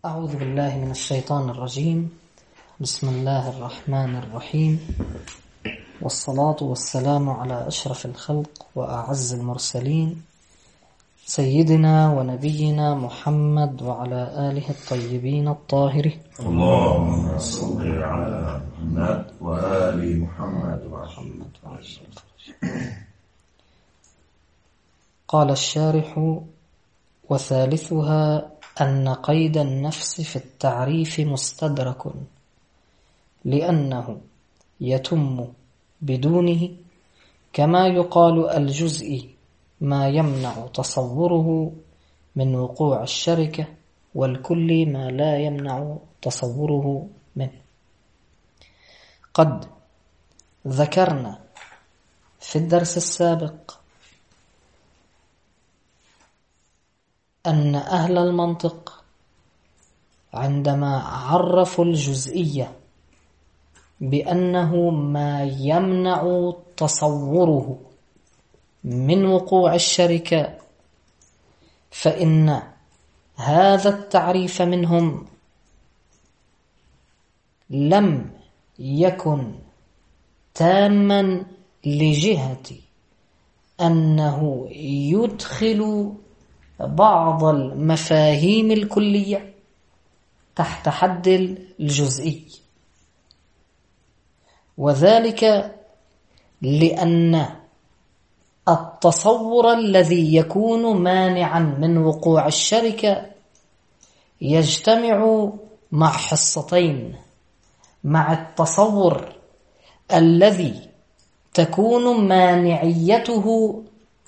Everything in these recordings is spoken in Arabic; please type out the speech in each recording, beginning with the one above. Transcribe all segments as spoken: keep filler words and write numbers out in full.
أعوذ بالله من الشيطان الرجيم. بسم الله الرحمن الرحيم، والصلاة والسلام على أشرف الخلق وأعز المرسلين سيدنا ونبينا محمد وعلى آله الطيبين الطاهرين. اللهم صل على محمد وآل محمد ومحمد. قال الشارح: وثالثها أن قيد النفس في التعريف مستدرك، لأنه يتم بدونه، كما يقال الجزء ما يمنع تصوره من وقوع الشركة، والكل ما لا يمنع تصوره منه. قد ذكرنا في الدرس السابق أن أهل المنطق عندما عرفوا الجزئية بأنه ما يمنع تصوره من وقوع الشركة، فإن هذا التعريف منهم لم يكن تاما لجهة أنه يدخل بعض المفاهيم الكلية تحت حد الجزئي، وذلك لأن التصور الذي يكون مانعا من وقوع الشركة يجتمع مع حصتين: مع التصور الذي تكون مانعيته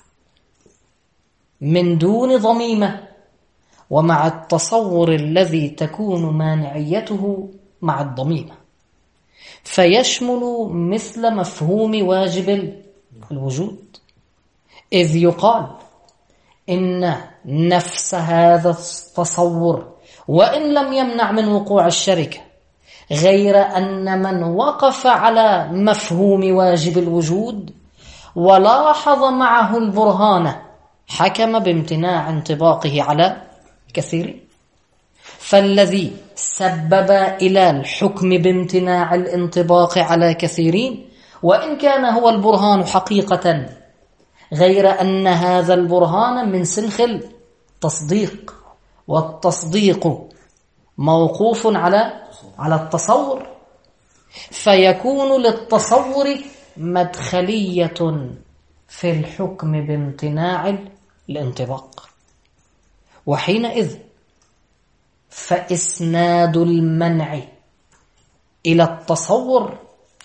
من دون ضميمة، ومع التصور الذي تكون مانعيته مع الضميمة، فيشمل مثل مفهوم واجب الوجود، إذ يقال إن نفس هذا التصور وإن لم يمنع من وقوع الشركة، غير أن من وقف على مفهوم واجب الوجود ولاحظ معه البرهان حكم بامتناع انطباقه على كثير، فالذي سبب إلى الحكم بامتناع الانطباق على كثيرين وإن كان هو البرهان حقيقة، غير أن هذا البرهان من سنخ التصديق، والتصديق موقوف على على التصور، فيكون للتصور مدخلية في الحكم بامتناع الانطباق، وحينئذ فإسناد المنع إلى التصور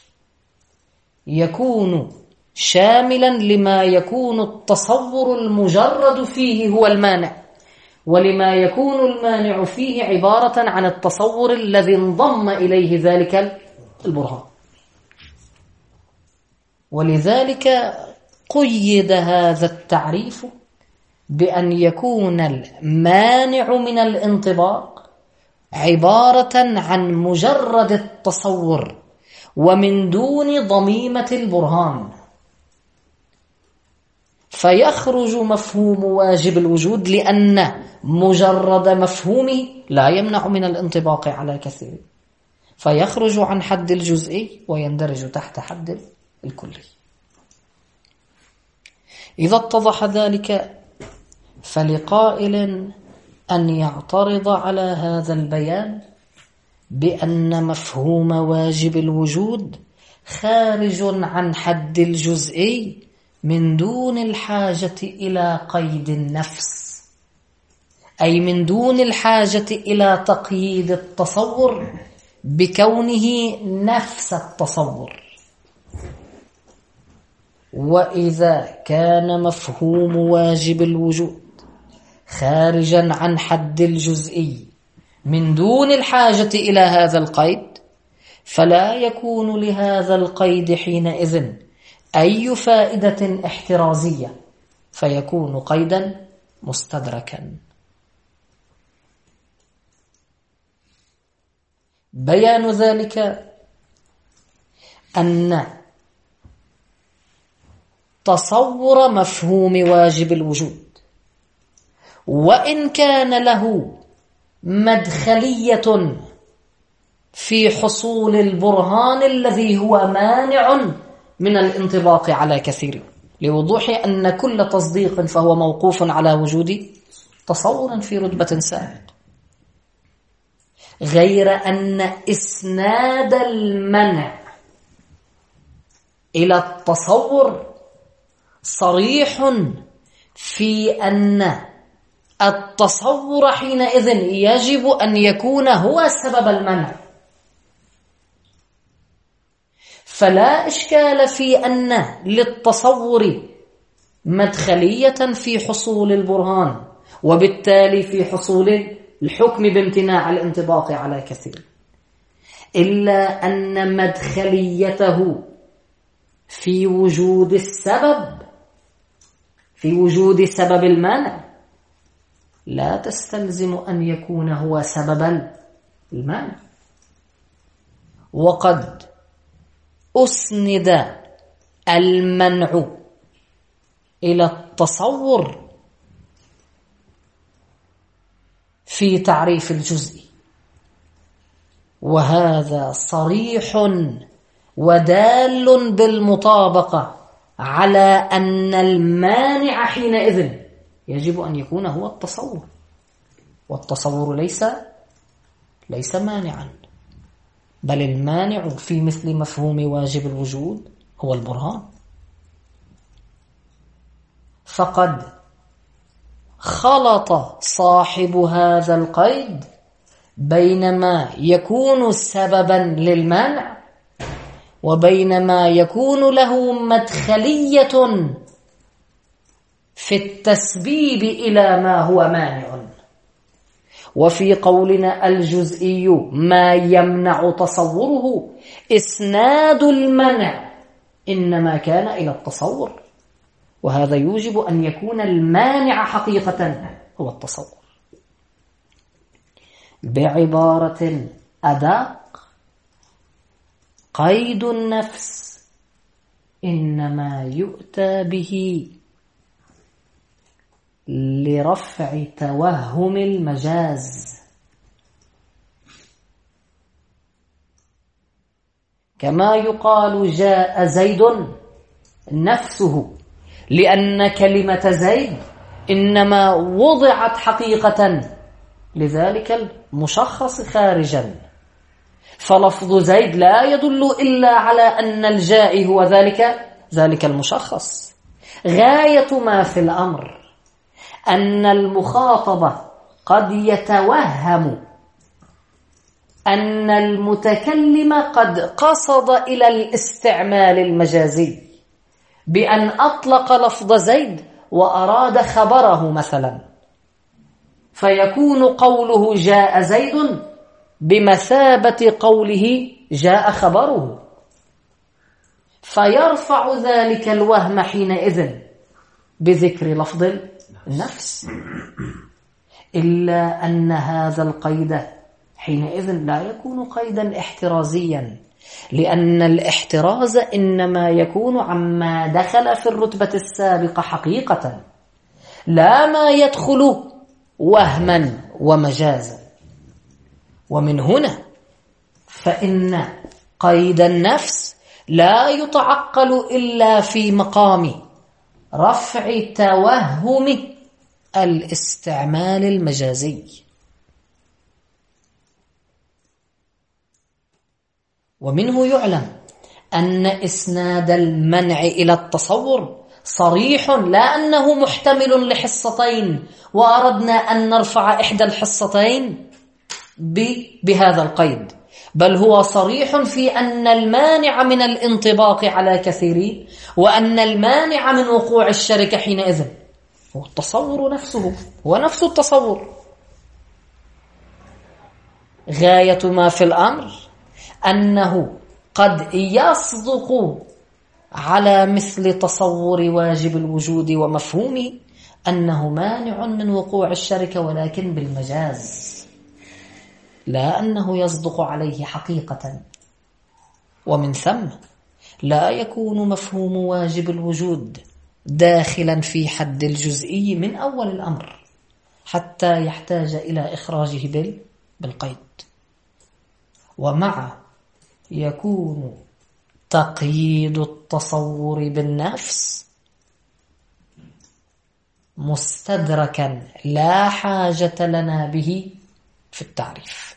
يكون شاملا لما يكون التصور المجرد فيه هو المانع، ولما يكون المانع فيه عبارة عن التصور الذي انضم إليه ذلك البرهان. ولذلك قيد هذا التعريف بأن يكون المانع من الانطباق عبارة عن مجرد التصور ومن دون ضميمة البرهان، فيخرج مفهوم واجب الوجود لأن مجرد مفهومه لا يمنع من الانطباق على كثير، فيخرج عن حد الجزئي ويندرج تحت حد الكلي. إذا اتضح ذلك فلقائل أن يعترض على هذا البيان بأن مفهوم واجب الوجود خارج عن حد الجزئي من دون الحاجة إلى قيد النفس، أي من دون الحاجة إلى تقييد التصور بكونه نفس التصور. وإذا كان مفهوم واجب الوجود خارجا عن حد الجزئي من دون الحاجة إلى هذا القيد، فلا يكون لهذا القيد حينئذ أي فائدة احترازية، فيكون قيدا مستدركا. بيان ذلك أن تصور مفهوم واجب الوجود وإن كان له مدخلية في حصول البرهان الذي هو مانع من الانطباق على كثير، لوضوح أن كل تصديق فهو موقوف على وجود تصور في رتبة سابق، غير أن إسناد المنع إلى التصور صريح في أن التصور حينئذ يجب أن يكون هو سبب المنع، فلا إشكال في أن للتصور مدخلية في حصول البرهان، وبالتالي في حصول الحكم بامتناع الانطباق على كثير، إلا أن مدخليته في وجود السبب، في وجود سبب المانع، لا تستلزم أن يكون هو سبب المانع. وقد أسند المنع إلى التصور في تعريف الجزء، وهذا صريح ودال بالمطابقة على أن المانع حينئذ يجب أن يكون هو التصور، والتصور ليس ليس مانعا، بل المانع في مثل مفهوم واجب الوجود هو البرهان. فقد خلط صاحب هذا القيد بينما يكون سببا للمانع وبينما يكون له مدخلية في التسبيب إلى ما هو مانع. وفي قولنا الجزئي ما يمنع تصوره، إسناد المنع إنما كان إلى التصور، وهذا يوجب أن يكون المانع حقيقة هو التصور. بعبارة أدق، قيد النفس إنما يؤتى به لرفع توهم المجاز، كما يقال جاء زيد نفسه، لأن كلمة زيد إنما وضعت حقيقة لذلك المشخص خارجا، فلفظ زيد لا يدل إلا على أن الجائي هو ذلك ذلك المشخص. غاية ما في الأمر أن المخاطب قد يتوهم أن المتكلم قد قصد إلى الاستعمال المجازي بأن أطلق لفظ زيد وأراد خبره مثلا، فيكون قوله جاء زيد بمثابة قوله جاء خبره، فيرفع ذلك الوهم حينئذ بذكر لفظ النفس. إلا أن هذا القيد حينئذ لا يكون قيدا احترازيا، لأن الاحتراز إنما يكون عما دخل في الرتبة السابقة حقيقة، لا ما يدخل وهما ومجازا. ومن هنا فإن قيد النفس لا يتعقل إلا في مقام رفع توهم الاستعمال المجازي. ومنه يعلم أن إسناد المنع إلى التصور صريح، لا أنه محتمل لحصتين وأردنا أن نرفع إحدى الحصتين بهذا القيد، بل هو صريح في أن المانع من الانطباق على كثير، وأن المانع من وقوع الشركة حينئذ هو التصور نفسه، هو نفس التصور. غاية ما في الأمر أنه قد يصدق على مثل تصور واجب الوجود ومفهومه أنه مانع من وقوع الشركة، ولكن بالمجاز، لا أنه يصدق عليه حقيقة. ومن ثم لا يكون مفهوم واجب الوجود داخلا في حد الجزئي من أول الأمر، حتى يحتاج إلى إخراجه بالقيد. ومع يكون تقييد التصور بالنفس مستدركا لا حاجة لنا به في التعريف.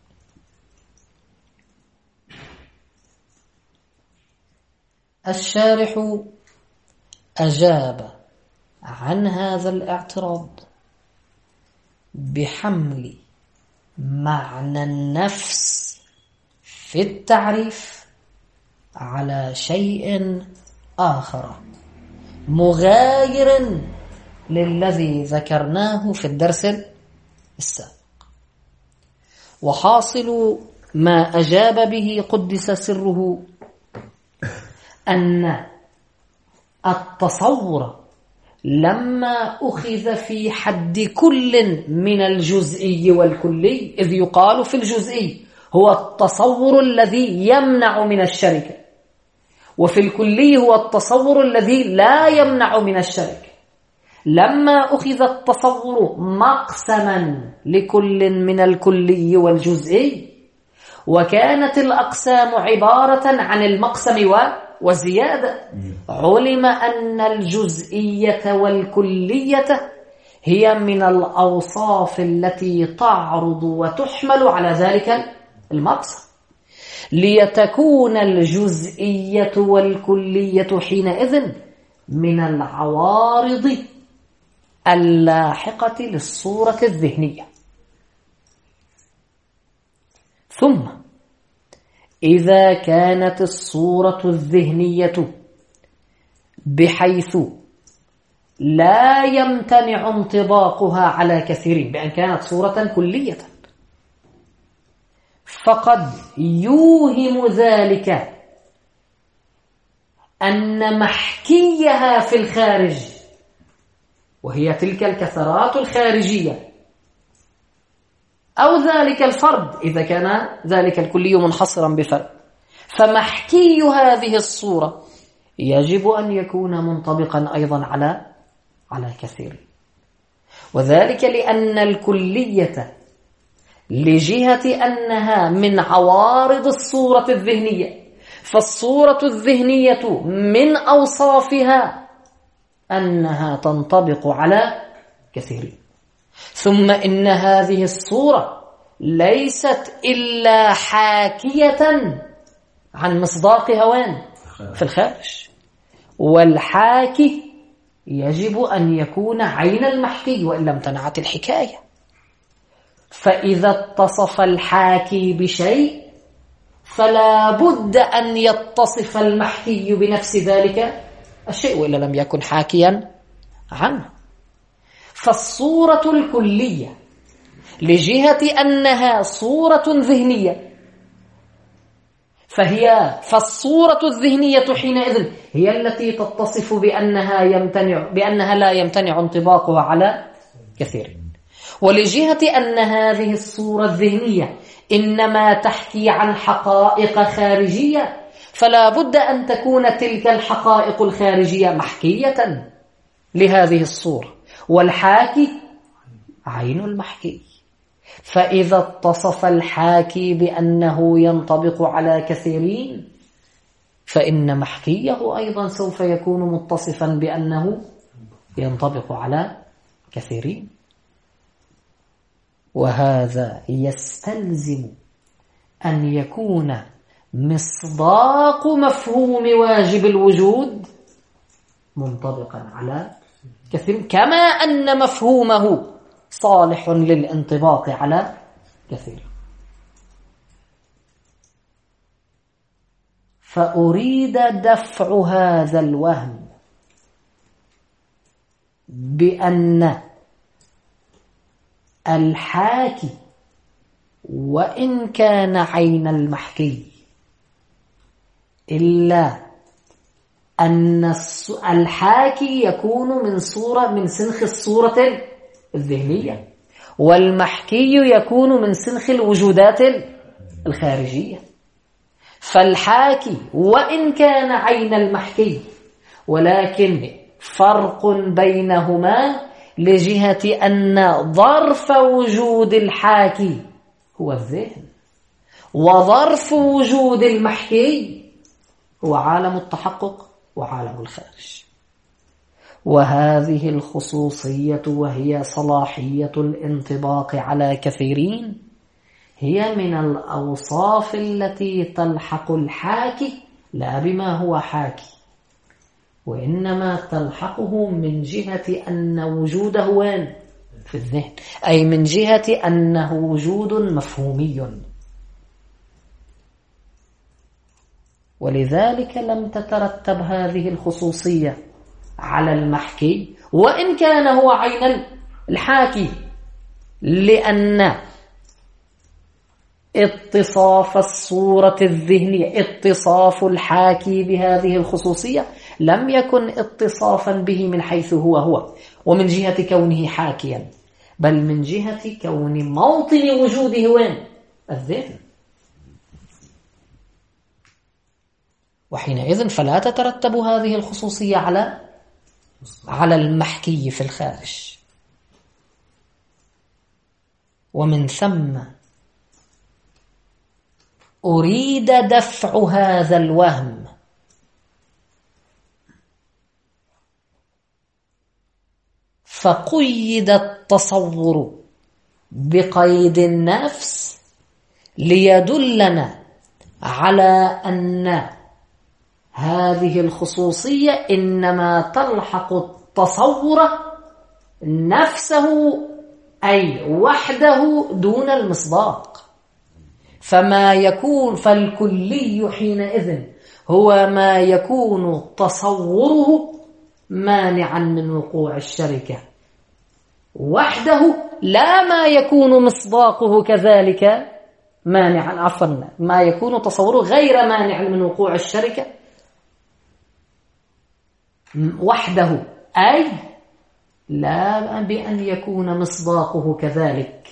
الشارح أجاب عن هذا الاعتراض بحمل معنى النفس في التعريف على شيء آخر مغاير للذي ذكرناه في الدرس السابق. وحاصل ما أجاب به قدس سره أن التصور لما أخذ في حد كل من الجزئي والكلي، إذ يقال في الجزئي هو التصور الذي يمنع من الشركة، وفي الكلي هو التصور الذي لا يمنع من الشركة. لما أخذ التصور مقسما لكل من الكلي والجزئي، وكانت الأقسام عبارة عن المقسم وزيادة، علم أن الجزئية والكلية هي من الأوصاف التي تعرض وتحمل على ذلك المقسم، ليتكون الجزئية والكلية حينئذ من العوارض اللاحقة للصورة الذهنية. ثم إذا كانت الصورة الذهنية بحيث لا يمتنع انطباقها على كثير بأن كانت صورة كلية، فقد يوهم ذلك أن محكيها في الخارج، وهي تلك الكثرات الخارجية، أو ذلك الفرد إذا كان ذلك الكلي منحصرا بفرد، فمحكي هذه الصورة يجب أن يكون منطبقا أيضا على على كثير. وذلك لأن الكلية لجهة أنها من عوارض الصورة الذهنية، فالصورة الذهنية من أوصافها أنها تنطبق على كثير. ثم إن هذه الصورة ليست إلا حاكية عن مصداق هوان في الخارج، والحاكي يجب أن يكون عين المحكي وإلا امتنعت الحكاية. فإذا اتصف الحاكي بشيء فلا بد أن يتصف المحكي بنفس ذلك الشيء وإلا لم يكن حاكيا عنه. فالصورة الكلية لجهة أنها صورة ذهنية، فهي فالصورة الذهنية حينئذ هي التي تتصف بأنها يمتنع بأنها لا يمتنع انطباقها على كثير. ولجهة أن هذه الصورة الذهنية إنما تحكي عن حقائق خارجية، فلا بد أن تكون تلك الحقائق الخارجية محكية لهذه الصورة، والحاكي عين المحكي. فإذا اتصف الحاكي بأنه ينطبق على كثيرين، فإن محكيه أيضا سوف يكون متصفا بأنه ينطبق على كثيرين. وهذا يستلزم أن يكون مصداق مفهوم واجب الوجود منطبقا على كثير، كما أن مفهومه صالح للانطباق على كثير. فأريد دفع هذا الوهم بأن الحاكي وإن كان عين المحكي إلا أن الحاكي يكون من صورة من سنخ الصورة الذهنية، والمحكي يكون من سنخ الوجودات الخارجية. فالحاكي وإن كان عين المحكي، ولكن فرق بينهما لجهة أن ظرف وجود الحاكي هو الذهن، وظرف وجود المحكي هو عالم التحقق وعالم الخارج. وهذه الخصوصية وهي صلاحية الانطباق على كثيرين هي من الأوصاف التي تلحق الحاكي لا بما هو حاكي، وإنما تلحقه من جهة أن وجوده وين؟ في الذهن، أي من جهة أنه وجود مفهومي. ولذلك لم تترتب هذه الخصوصية على المحكي وإن كان هو عين الحاكي، لأن اتصاف الصورة الذهنية، اتصاف الحاكي بهذه الخصوصية لم يكن اتصافا به من حيث هو هو ومن جهة كونه حاكيا، بل من جهة كون موطن وجوده وين؟ الذهن. وحينئذ فلا تترتب هذه الخصوصية على على المحكي في الخارج. ومن ثم أريد دفع هذا الوهم فقيد التصور بقيد النفس ليدلنا على أن هذه الخصوصية إنما تلحق التصور نفسه أي وحده دون المصداق. فما يكون فالكلي حينئذ هو ما يكون تصوره مانعا من وقوع الشركة وحده، لا ما يكون مصداقه كذلك مانعا، عفوا ما يكون تصوره غير مانع من وقوع الشركة وحده، أي لا بأن يكون مصداقه كذلك.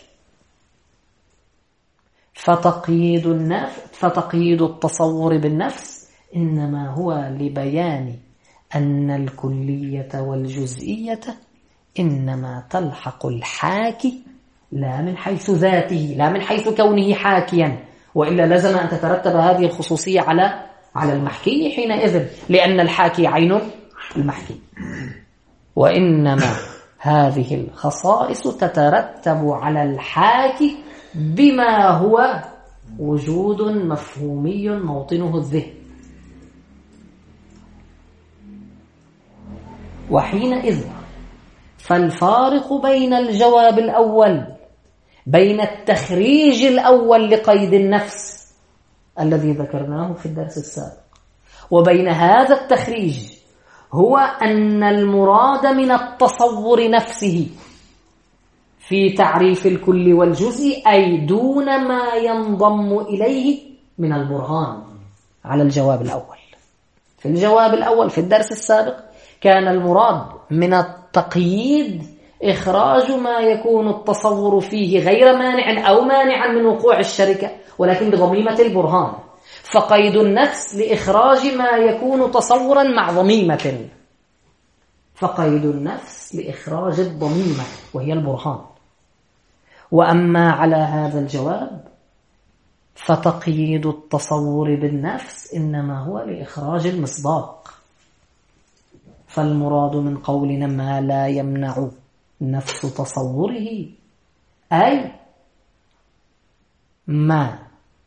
فتقييد النفس فتقييد التصور بالنفس إنما هو لبيان أن الكلية والجزئية إنما تلحق الحاكي لا من حيث ذاته، لا من حيث كونه حاكيا، وإلا لزم أن تترتب هذه الخصوصية على على المحكي حينئذ، لأن الحاكي عين المحكي. وإنما هذه الخصائص تترتب على الحاكي بما هو وجود مفهومي موطنه الذهن. وحينئذ فالفارق بين الجواب الأول، بين التخريج الأول لقيد النفس الذي ذكرناه في الدرس السابق، وبين هذا التخريج هو أن المراد من التصور نفسه في تعريف الكل والجزء أي دون ما ينضم إليه من البرهان على الجواب الأول. في الجواب الأول في الدرس السابق كان المراد من التقييد إخراج ما يكون التصور فيه غير مانع أو مانعا من وقوع الشركة ولكن بضميمة البرهان، فقيد النفس لإخراج ما يكون تصورا مع ضميمة، فقيد النفس لإخراج الضميمة وهي البرهان. وأما على هذا الجواب فتقييد التصور بالنفس إنما هو لإخراج المصداق. فالمراد من قولنا ما لا يمنع نفس تصوره أي ما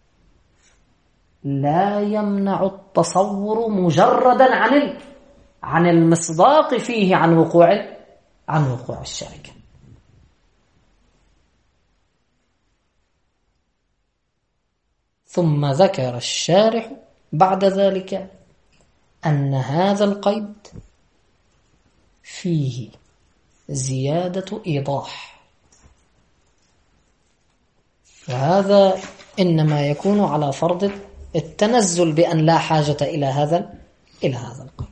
لا يمنع التصور مجردا عن عن المصداق فيه عن وقوع عن وقوع الشركة. ثم ذكر الشارح بعد ذلك أن هذا القيد فيه زيادة إيضاح، فهذا إنما يكون على فرض التنزل بأن لا حاجة إلى هذا إلى هذا القيد.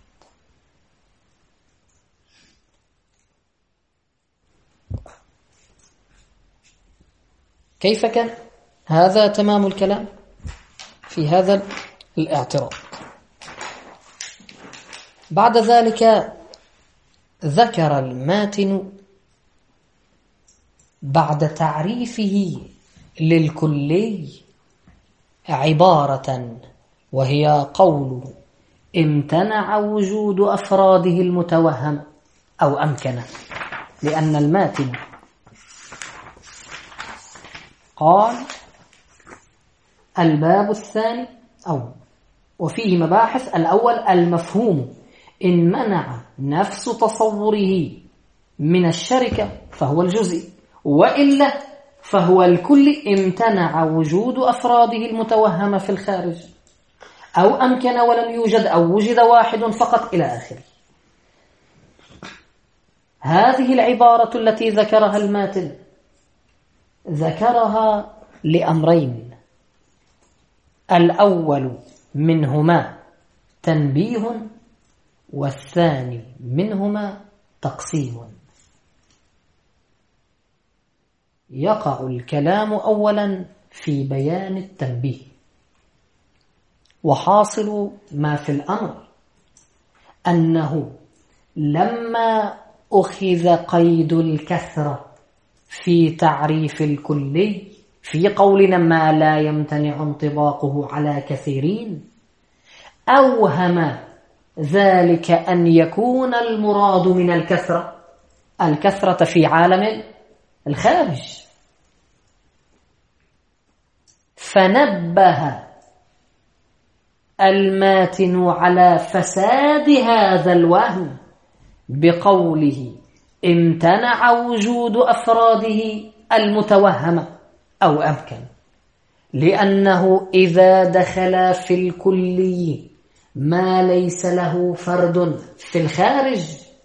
كيف كان؟ هذا تمام الكلام في هذا الاعتراض. بعد ذلك ذكر الماتن بعد تعريفه للكلي عبارة وهي قوله امتنع وجود أفراده المتوهم أو أمكن، لأن الماتن قال الباب الثاني أو وفيه مباحث. الأول المفهوم إن منع نفس تصوره من الشركة فهو الجزئي، وإلا فهو الكل امتنع وجود أفراده المتوهمة في الخارج، أو أمكن ولم يوجد، أو وجد واحد فقط إلى آخره. هذه العبارة التي ذكرها الماتن ذكرها لأمرين، الأول منهما تنبيه، والثاني منهما تقسيم. يقع الكلام أولا في بيان التنبيه، وحاصل ما في الأمر أنه لما أخذ قيد الكثرة في تعريف الكلي في قولنا ما لا يمتنع انطباقه على كثيرين، أوهم ذلك أن يكون المراد من الكثرة الكثرة في عالم الخارج، فنبه الماتن على فساد هذا الوهم بقوله امتنع وجود أفراده المتوهمة أو أمكن، لأنه إذا دخل في الكلي ما ليس له فرد في الخارج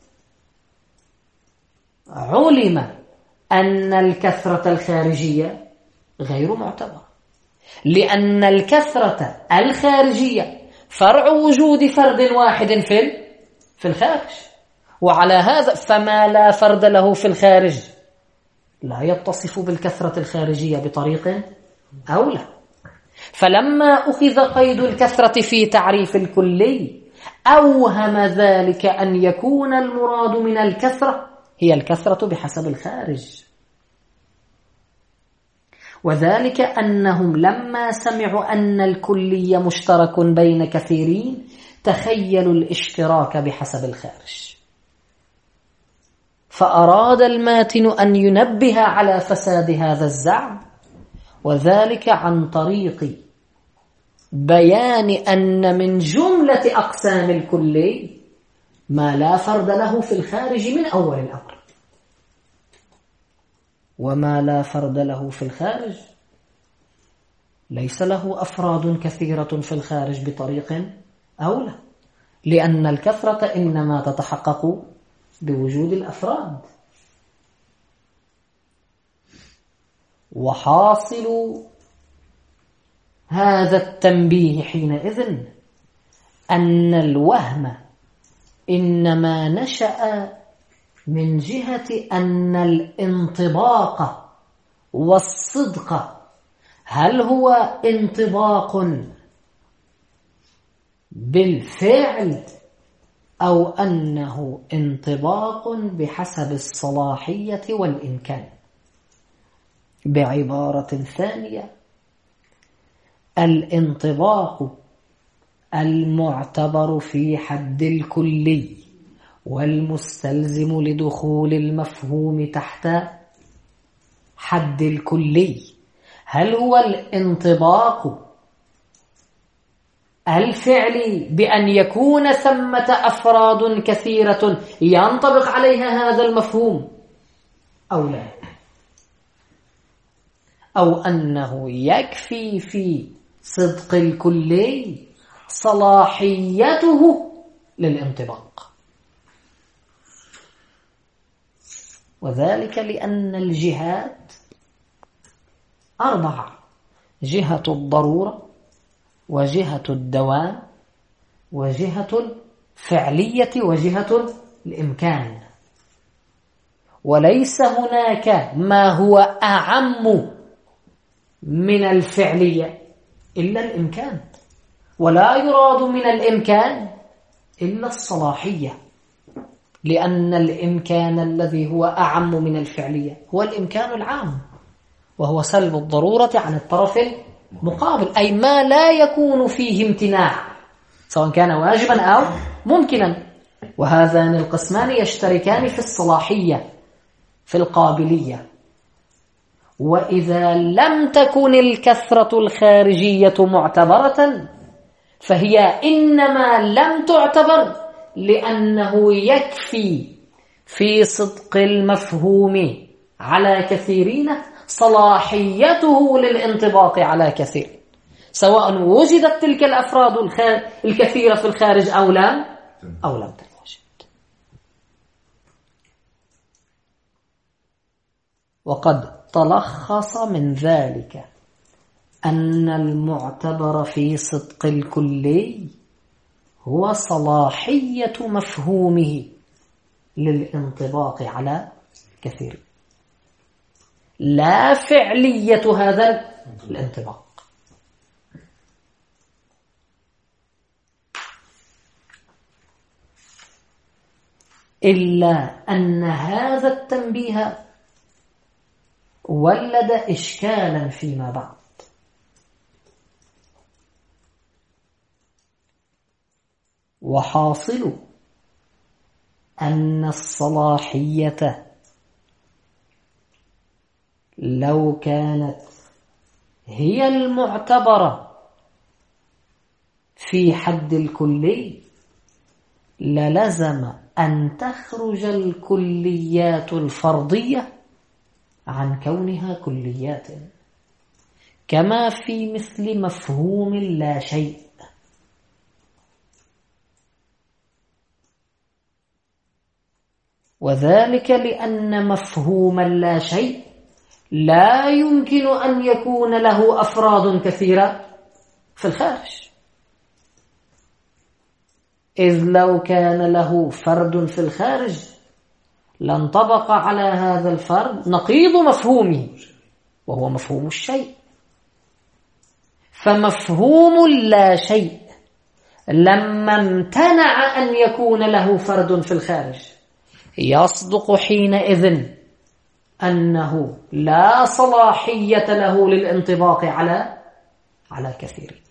علم أن الكثرة الخارجية غير معتبرة، لأن الكثرة الخارجية فرع وجود فرد واحد في في الخارج، وعلى هذا فما لا فرد له في الخارج لا يتصف بالكثرة الخارجية بطريق أولى. فلما أخذ قيد الكثرة في تعريف الكلي أوهم ذلك أن يكون المراد من الكثرة هي الكثرة بحسب الخارج، وذلك أنهم لما سمعوا أن الكلي مشترك بين كثيرين تخيلوا الاشتراك بحسب الخارج، فأراد الماتن أن ينبه على فساد هذا الزعم، وذلك عن طريق بيان أن من جملة أقسام الكلي ما لا فرد له في الخارج من أول الأمر، وما لا فرد له في الخارج ليس له أفراد كثيرة في الخارج بطريق أولى، لأن الكثرة إنما تتحقق بوجود الأفراد. وحاصل هذا التنبيه حينئذ أن الوهم إنما نشأ من جهة أن الانطباق والصدق هل هو انطباق بالفعل أو أنه انطباق بحسب الصلاحية والإمكان. بعبارة ثانية، الانطباق المعتبر في حد الكلي والمستلزم لدخول المفهوم تحت حد الكلي هل هو الانطباق الفعلي بأن يكون ثمة أفراد كثيرة ينطبق عليها هذا المفهوم أو لا، أو أنه يكفي في صدق الكلي صلاحيته للانطباق. وذلك لأن الجهات أربعة: جهة الضرورة، وجهة الدوام، وجهة الفعلية، وجهة الإمكان. وليس هناك ما هو أعم من الفعلية إلا الإمكان، ولا يراد من الإمكان إلا الصلاحية. لأن الإمكان الذي هو أعم من الفعلية هو الإمكان العام، وهو سلب الضرورة عن الطرف المقابل، أي ما لا يكون فيه امتناع سواء كان واجبا أو ممكنا. وهذان القسمان يشتركان في الصلاحية في القابلية. وإذا لم تكن الكثرة الخارجية معتبرة فهي إنما لم تعتبر لأنه يكفي في صدق المفهوم على كثيرين صلاحيته للانطباق على كثير، سواء وجدت تلك الأفراد الكثيرة في الخارج أو لم أو لم تكن. وقد تلخص من ذلك أن المعتبر في صدق الكلي هو صلاحية مفهومه للانطباق على كثير، لا فعلية هذا الانطباق. إلا أن هذا التنبيه ولد إشكالا فيما بعد. وحاصل أن الصلاحية لو كانت هي المعتبرة في حد الكلي للزم أن تخرج الكليات الفرضية عن كونها كليات، كما في مثل مفهوم لا شيء. وذلك لأن مفهوم لا شيء لا يمكن أن يكون له أفراد كثيرة في الخارج، إذ لو كان له فرد في الخارج لانطبق على هذا الفرد نقيض مفهومه وهو مفهوم الشيء. فمفهوم لا شيء لما امتنع أن يكون له فرد في الخارج يصدق حينئذ أنه لا صلاحية له للانطباق على على كثير.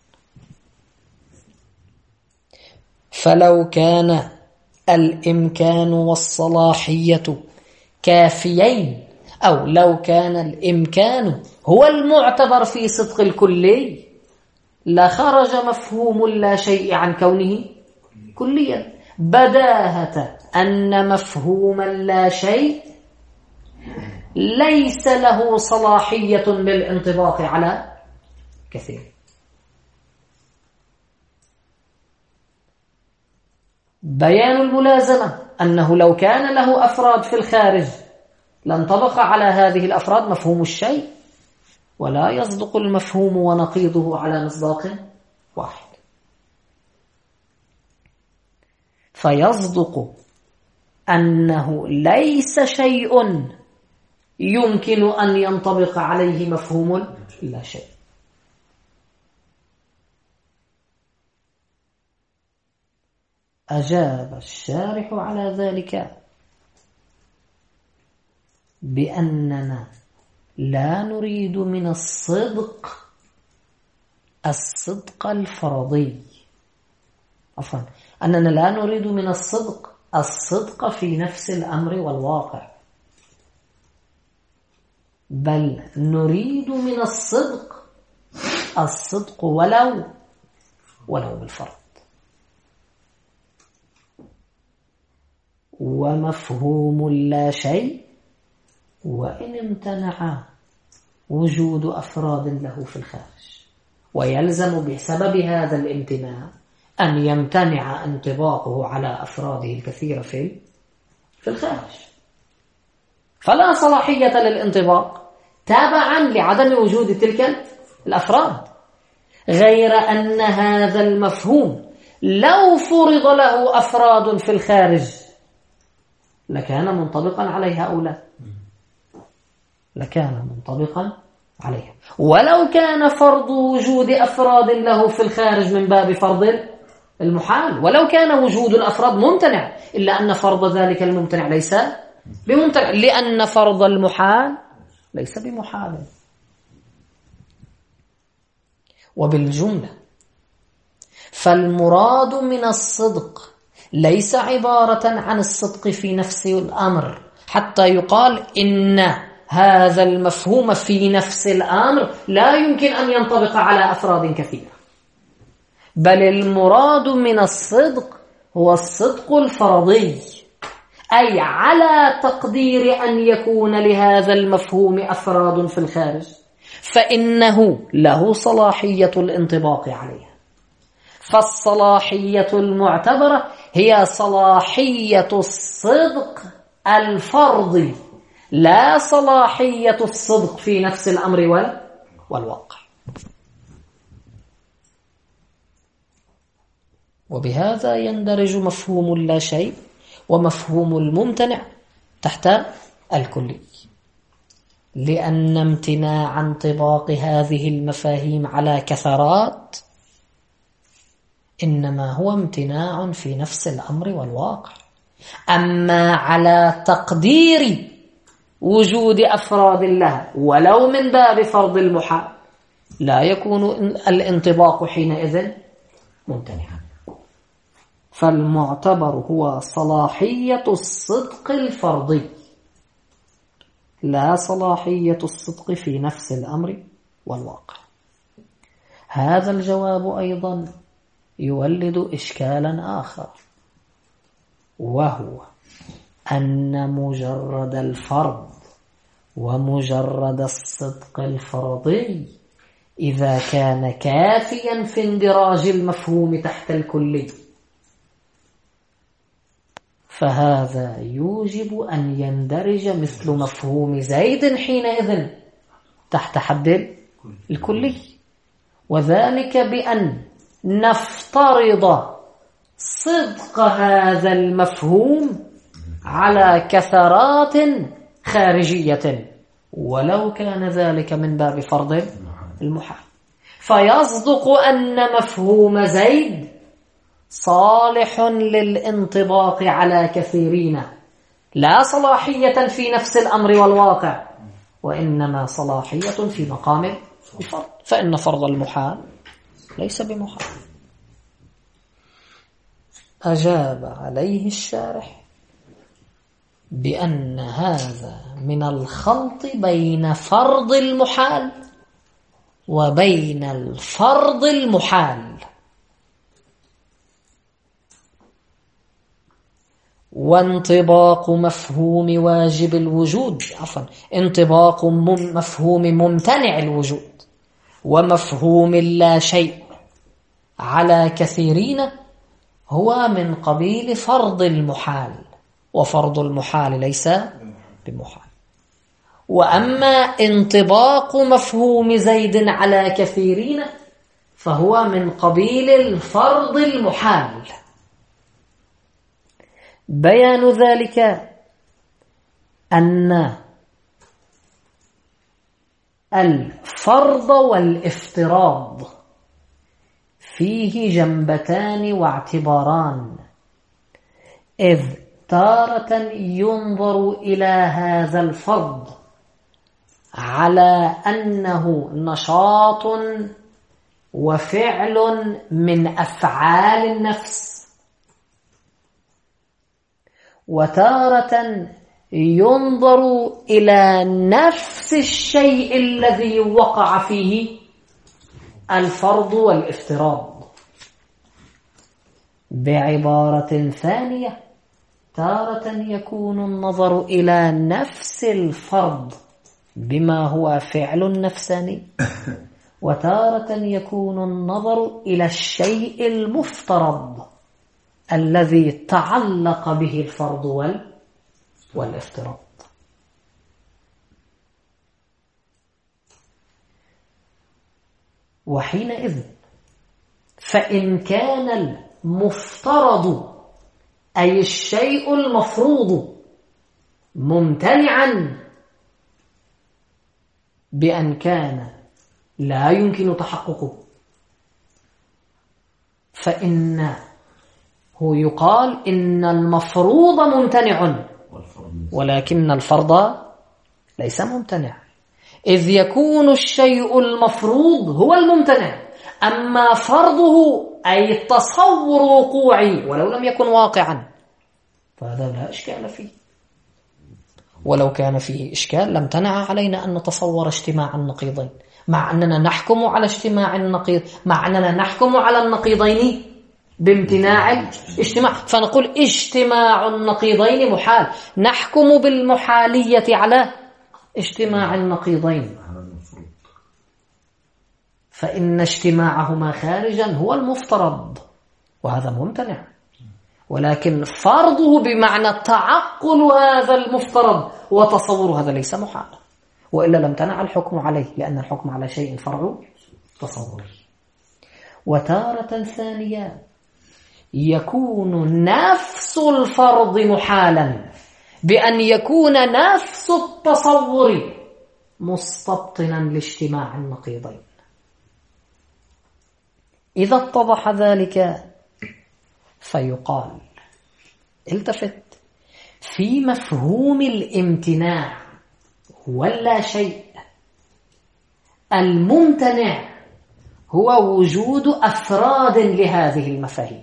فلو كان الإمكان والصلاحية كافيين، أو لو كان الإمكان هو المعتبر في صدق الكلي لخرج مفهوم لا شيء عن كونه كليا، بداهة أن مفهوم لا شيء ليس له صلاحية للانطباق على كثير. بيان الملازمة أنه لو كان له أفراد في الخارج لانطبق على هذه الأفراد مفهوم الشيء، ولا يصدق المفهوم ونقيضه على مصداق واحد. فيصدق أنه ليس شيء يمكن أن ينطبق عليه مفهوم لا شيء. أجاب الشارح على ذلك بأننا لا نريد من الصدق الصدق الفرضي، عفوا أننا لا نريد من الصدق الصدق في نفس الأمر والواقع، بل نريد من الصدق الصدق ولو ولو بالفرض. ومفهوم لا شيء وإن امتنع وجود أفراد له في الخارج، ويلزم بسبب هذا الامتناع أن يمتنع انطباقه على أفراده الكثيرة في في الخارج، فلا صلاحية للانطباق تابعا لعدم وجود تلك الأفراد، غير أن هذا المفهوم لو فرض له أفراد في الخارج لكان منطبقا عليها أو لا، لكان منطبقا عليها، ولو كان فرض وجود أفراد له في الخارج من باب فرض المحال، ولو كان وجود الأفراد ممتنع، إلا أن فرض ذلك الممتنع ليس بممتنع، لأن فرض المحال ليس بمحال. وبالجملة فالمراد من الصدق ليس عبارة عن الصدق في نفس الأمر حتى يقال إن هذا المفهوم في نفس الأمر لا يمكن أن ينطبق على أفراد كثيرة، بل المراد من الصدق هو الصدق الفرضي، أي على تقدير أن يكون لهذا المفهوم أفراد في الخارج فإنه له صلاحية الانطباق عليها. فالصلاحية المعتبرة هي صلاحية الصدق الفرضي، لا صلاحية الصدق في نفس الأمر والواقع. وبهذا يندرج مفهوم اللا شيء ومفهوم الممتنع تحت الكلي، لأن امتناع انطباق هذه المفاهيم على كثرات إنما هو امتناع في نفس الأمر والواقع. أما على تقدير وجود أفراد لها ولو من باب فرض المحال لا يكون الانطباق حينئذ ممتنعا. فالمعتبر هو صلاحية الصدق الفرضي لا صلاحية الصدق في نفس الأمر والواقع. هذا الجواب أيضا يولد إشكالا آخر، وهو أن مجرد الفرض ومجرد الصدق الفرضي إذا كان كافيا في اندراج المفهوم تحت الكلي فهذا يوجب أن يندرج مثل مفهوم زيد حينئذ تحت حد الكلي، وذلك بأن نفترض صدق هذا المفهوم على كثرات خارجية ولو كان ذلك من باب فرض المحال، فيصدق أن مفهوم زيد صالح للانطباق على كثيرين لا صلاحية في نفس الأمر والواقع، وإنما صلاحية في مقام الفرض، فإن فرض المحال ليس بمحال. أجاب عليه الشارح بأن هذا من الخلط بين فرض المحال وبين الفرض المحال، وانطباق مفهوم واجب الوجود عفوا انطباق مفهوم ممتنع الوجود ومفهوم لا شيء على كثيرين هو من قبيل فرض المحال، وفرض المحال ليس بمحال. وأما انطباق مفهوم زيد على كثيرين فهو من قبيل الفرض المحال. بيان ذلك أن الفرض والافتراض فيه جنبتان واعتباران، إذ تارة ينظر إلى هذا الفرض على أنه نشاط وفعل من أفعال النفس، وتارة ينظر إلى نفس الشيء الذي وقع فيه الفرض والافتراض. بعبارة ثانية، تارة يكون النظر إلى نفس الفرض بما هو فعل نفساني، وتارة يكون النظر إلى الشيء المفترض الذي تعلق به الفرض والافتراض. وحينئذ فإن كان المفترض أي الشيء المفروض ممتنعا بأن كان لا يمكن تحققه، فإن هو يقال إن المفروض ممتنع ولكن الفرض ليس ممتنع، إذ يكون الشيء المفروض هو الممتنع، أما فرضه أي تصور وقوعي ولو لم يكن واقعا فهذا لا إشكال فيه. ولو كان فيه إشكال لم تنع علينا أن نتصور اجتماع النقيضين، مع أننا نحكم على اجتماع النقيض، مع أننا نحكم على النقيضين بامتناع الاجتماع، فنقول اجتماع النقيضين محال، نحكم بالمحالية على اجتماع النقيضين، فإن اجتماعهما خارجا هو المفترض وهذا ممتنع، ولكن فرضه بمعنى تعقل هذا المفترض وتصور هذا ليس محال، وإلا لم تنع الحكم عليه، لأن الحكم على شيء فرع تصوري. وتارة ثانية يكون نفس الفرض محالا بأن يكون نفس التصور مستبطنا لاجتماع النقيضين. إذا اتضح ذلك فيقال التفت في مفهوم الامتناع ولا شيء، الممتنع هو وجود أفراد لهذه المفاهيم،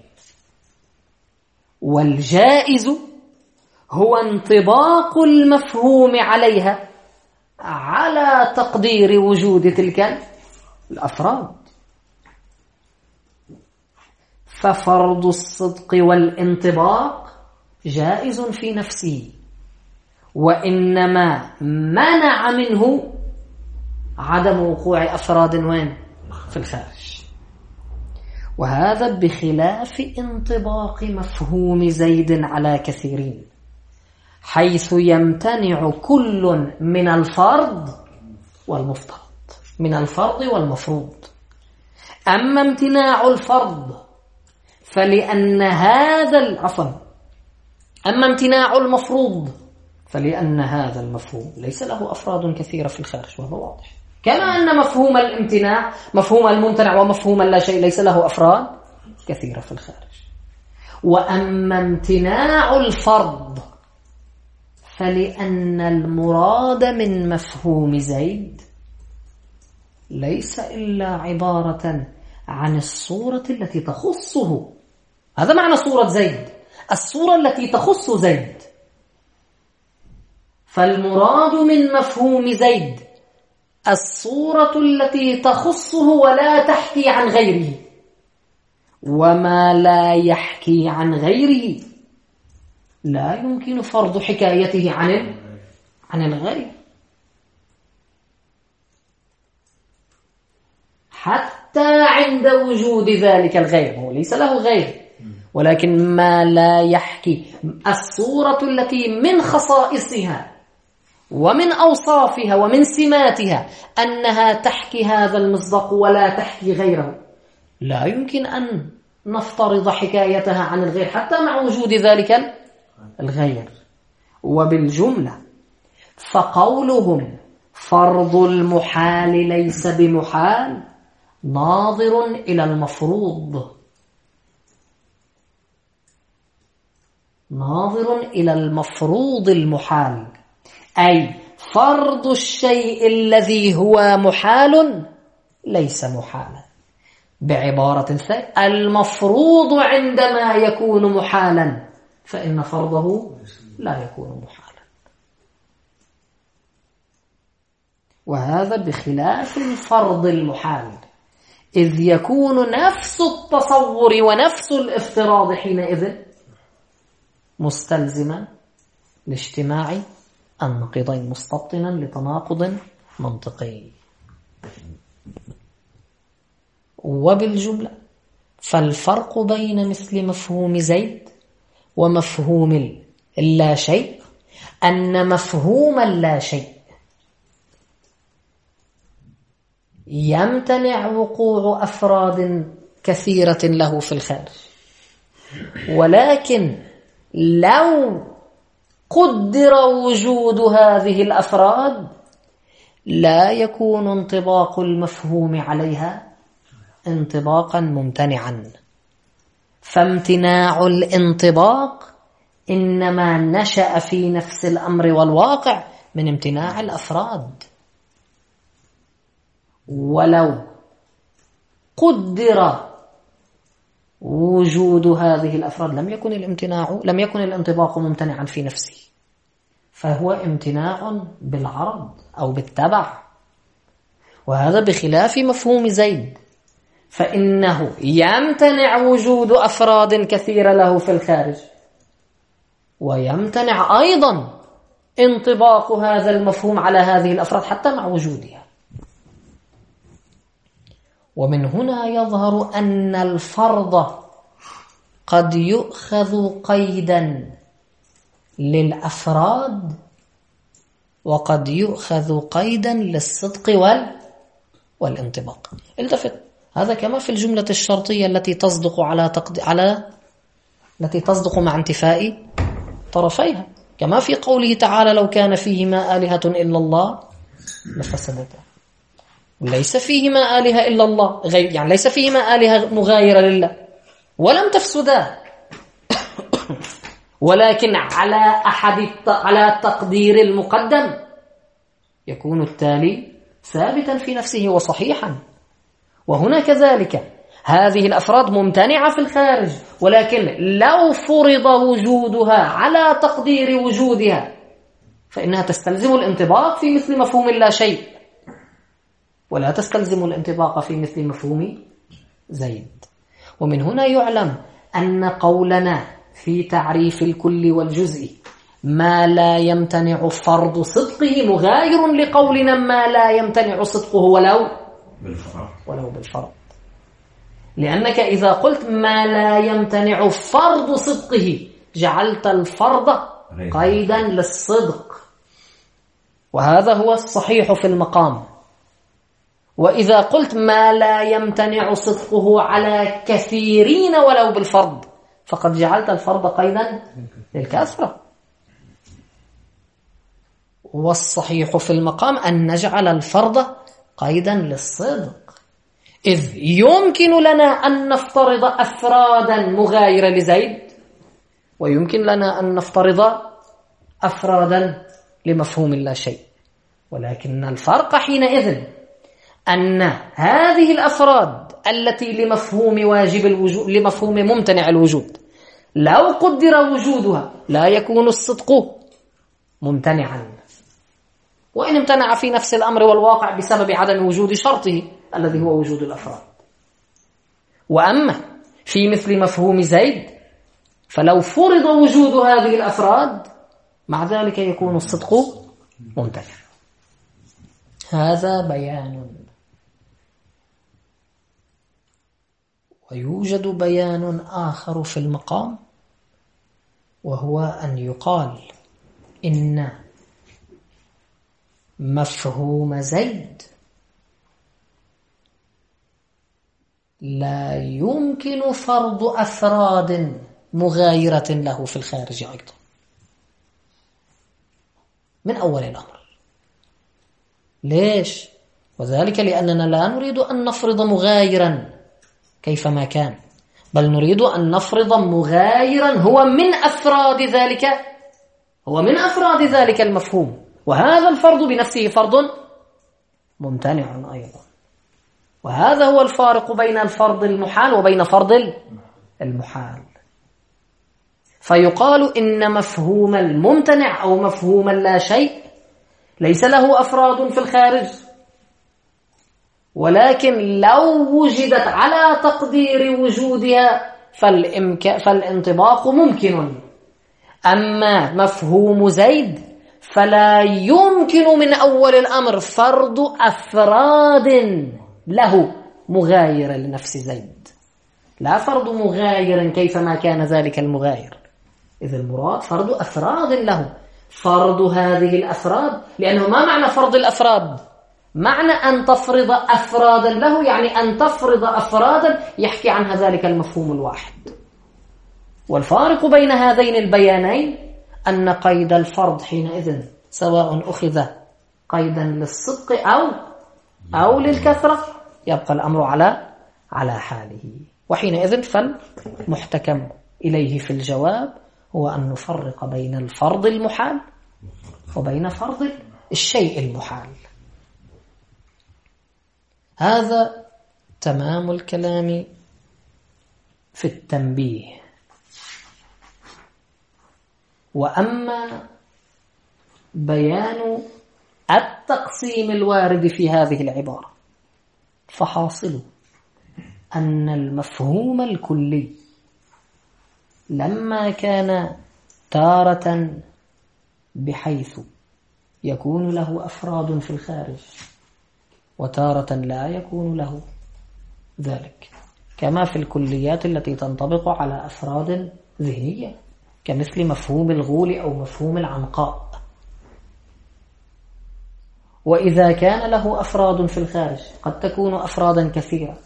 والجائز هو انطباق المفهوم عليها على تقدير وجود تلك الأفراد. ففرض الصدق والانطباق جائز في نفسه، وإنما منع منه عدم وقوع أفراد وين؟ في الخارج. وهذا بخلاف انطباق مفهوم زيد على كثيرين، حيث يمتنع كل من الفرض والمفترض، من الفرض والمفروض. أما امتناع الفرض فلأن هذا العفو أما امتناع المفروض فلأن هذا المفهوم ليس له أفراد كثيرة في الخارج، وهذا واضح، كما أن مفهوم الامتناع مفهوم الممتنع ومفهوم لا شيء ليس له أفراد كثيرة في الخارج. وأما امتناع الفرض فلأن المراد من مفهوم زيد ليس إلا عبارة عن الصورة التي تخصه. هذا معنى صورة زيد، الصورة التي تخص زيد. فالمراد من مفهوم زيد الصورة التي تخصه ولا تحكي عن غيره، وما لا يحكي عن غيره لا يمكن فرض حكايته عن عن الغير، حتى عند وجود ذلك الغير. هو ليس له غير، ولكن ما لا يحكي الصورة التي من خصائصها ومن أوصافها ومن سماتها أنها تحكي هذا المصداق ولا تحكي غيره، لا يمكن أن نفترض حكايتها عن الغير حتى مع وجود ذلك الغير. وبالجملة فقولهم فرض المحال ليس بمحال ناظر إلى المفروض، ناظر إلى المفروض المحال، أي فرض الشيء الذي هو محال ليس محالا. بعبارة ثانية المفروض عندما يكون محالا فإن فرضه لا يكون محالا. وهذا بخلاف الفرض المحال، إذ يكون نفس التصور ونفس الافتراض حينئذ مستلزما لاجتماع النقيضين، مستبطنا لتناقض منطقي. وبالجملة فالفرق بين مثل مفهوم زيد ومفهوم اللا شيء أن مفهوم اللا شيء يمتنع وقوع أفراد كثيرة له في الخارج، ولكن لو قدر وجود هذه الأفراد لا يكون انطباق المفهوم عليها انطباقا ممتنعا، فامتناع الانطباق إنما نشأ في نفس الأمر والواقع من امتناع الأفراد. ولو قدر وجود هذه الأفراد لم يكن الامتناع لم يكن الانطباق ممتنعا في نفسه، فهو امتناع بالعرض أو بالتبع، وهذا بخلاف مفهوم زيد، فإنه يمتنع وجود أفراد كثيرة له في الخارج، ويمتنع أيضا انطباق هذا المفهوم على هذه الأفراد حتى مع وجودها. ومن هنا يظهر أن الفرض قد يؤخذ قيدا للأفراد وقد يؤخذ قيدا للصدق وال والانطباق. التفت، هذا كما في الجملة الشرطية التي تصدق على تقد... على التي تصدق مع انتفاء طرفيها، كما في قوله تعالى: لو كان فيهما آلهة إلا الله لفسدتا. ليس فيهما آلهة إلا الله، غير يعني ليس فيهما آلهة مغايرة لله ولم تفسدا، ولكن على أحد الت... على التقدير المقدم يكون التالي ثابتا في نفسه وصحيحا. وهنا كذلك هذه الأفراد ممتنعة في الخارج، ولكن لو فرض وجودها على تقدير وجودها فإنها تستلزم الانطباق في مثل مفهوم لا شيء، ولا تستلزم الانطباق في مثل مفهوم زيد. ومن هنا يعلم أن قولنا في تعريف الكل والجزء ما لا يمتنع فرض صدقه مغاير لقولنا ما لا يمتنع صدقه ولو بالفرض ولو بالفرض، لأنك إذا قلت ما لا يمتنع فرض صدقه جعلت الفرض قيدا للصدق، وهذا هو الصحيح في المقام. وإذا قلت ما لا يمتنع صدقه على كثيرين ولو بالفرض فقد جعلت الفرض قيدا للكثرة. والصحيح في المقام أن نجعل الفرض قيدا للصدق، إذ يمكن لنا أن نفترض أفرادا مغايرة لزيد، ويمكن لنا أن نفترض أفرادا لمفهوم لا شيء، ولكن الفرق حينئذ أن هذه الأفراد التي لمفهوم واجب الوجود لمفهوم ممتنع الوجود لو قدر وجودها لا يكون الصدق ممتنعا، وإن امتنع في نفس الأمر والواقع بسبب عدم وجود شرطه الذي هو وجود الأفراد. وأما في مثل مفهوم زيد فلو فرض وجود هذه الأفراد مع ذلك يكون الصدق ممتنع. هذا بيان. ويوجد بيان آخر في المقام، وهو أن يقال إن مفهوم زيد لا يمكن فرض أفراد مغايرة له في الخارج أيضا من أول الأمر. ليش؟ وذلك لأننا لا نريد أن نفرض مغايرا كيفما كان، بل نريد أن نفرض مغايرا هو من أفراد ذلك هو من أفراد ذلك المفهوم، وهذا الفرض بنفسه فرض ممتنع أيضا. وهذا هو الفارق بين الفرض المحال وبين فرض المحال. فيقال إن مفهوم الممتنع أو مفهوم لا شيء ليس له أفراد في الخارج، ولكن لو وجدت على تقدير وجودها فالإمك... فالانطباق ممكن. أما مفهوم زيد فلا يمكن من أول الأمر فرض أفراد له مغاير لنفس زيد، لا فرض مغاير كيفما كان ذلك المغاير، إذ المراد فرض أفراد له. فرض هذه الأفراد، لأنه ما معنى فرض الأفراد؟ معنى أن تفرض أفرادا له، يعني أن تفرض أفرادا يحكي عنها ذلك المفهوم الواحد. والفارق بين هذين البيانين أن قيد الفرض حينئذ سواء أخذ قيدا للصدق أو أو للكثرة يبقى الأمر على على حاله. وحينئذ فالمحتكم إليه في الجواب هو أن نفرق بين الفرض المحال وبين فرض الشيء المحال. هذا تمام الكلام في التنبيه. وأما بيان التقسيم الوارد في هذه العبارة فحاصل أن المفهوم الكلي لما كان تارة بحيث يكون له أفراد في الخارج وتارة لا يكون له ذلك، كما في الكليات التي تنطبق على أفراد ذهنية كمثل مفهوم الغول أو مفهوم العنقاء. وإذا كان له أفراد في الخارج قد تكون أفرادا كثيرة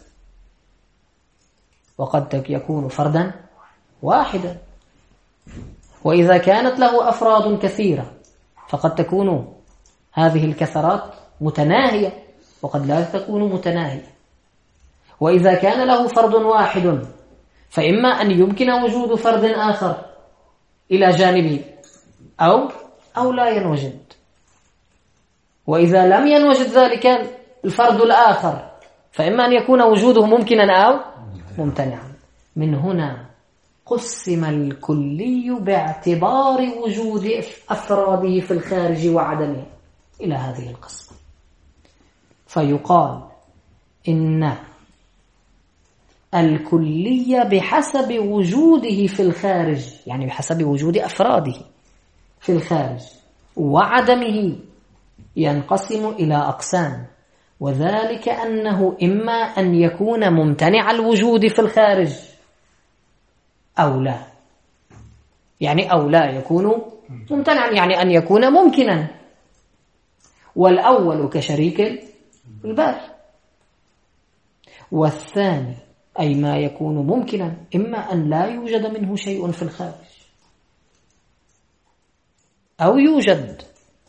وقد يكون فردا واحدا، وإذا كانت له أفراد كثيرة فقد تكون هذه الكثرات متناهية وقد لا تكون متناهية. وإذا كان له فرد واحد فإما أن يمكن وجود فرد آخر إلى جانبه أو أو لا ينوجد. وإذا لم ينوجد ذلك الفرد الآخر فإما أن يكون وجوده ممكنا أو ممتنعا. من هنا قسم الكلي باعتبار وجود أفراده في الخارج وعدمه إلى هذه القسمة، فيقال إن الكلية بحسب وجوده في الخارج، يعني بحسب وجود أفراده في الخارج وعدمه، ينقسم إلى أقسام، وذلك أنه إما أن يكون ممتنع الوجود في الخارج أو لا، يعني أو لا يكون ممتنعا يعني أن يكون ممكنا، والأول كشريك البار، والثاني أي ما يكون ممكنا إما أن لا يوجد منه شيء في الخارج أو يوجد.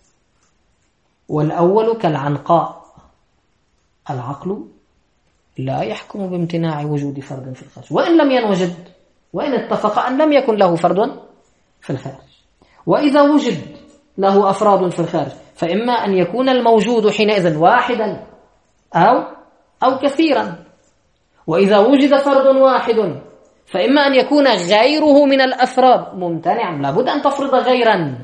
والأول كالعنقاء، العقل لا يحكم بامتناع وجود فرد في الخارج وإن لم ينوجد، وإن اتفق أن لم يكن له فرد في الخارج. وإذا وجد له أفراد في الخارج فإما أن يكون الموجود حينئذ واحدا أو أو كثيرا. وإذا وجد فرد واحد فإما أن يكون غيره من الأفراد ممتنعا، لابد أن تفرض غيرا،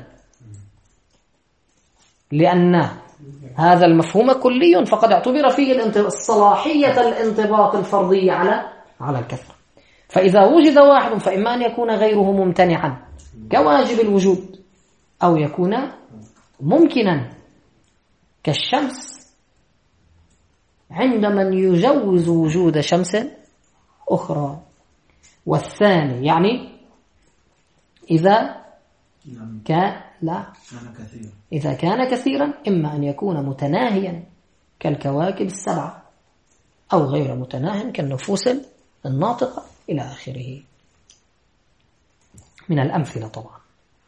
لأن هذا المفهوم كلي فقد اعتبر فيه الصلاحية الانطباق الفرضي على على الكثرة. فإذا وجد واحد فإما أن يكون غيره ممتنعا كواجب الوجود أو يكون ممكنا كالشمس عند من يجوز وجود شمس أخرى. والثاني يعني إذا كان لا إذا كان كثيرا إما أن يكون متناهيا كالكواكب السبعة أو غير متناه كالنفوس الناطقة إلى آخره من الأمثلة طبعا.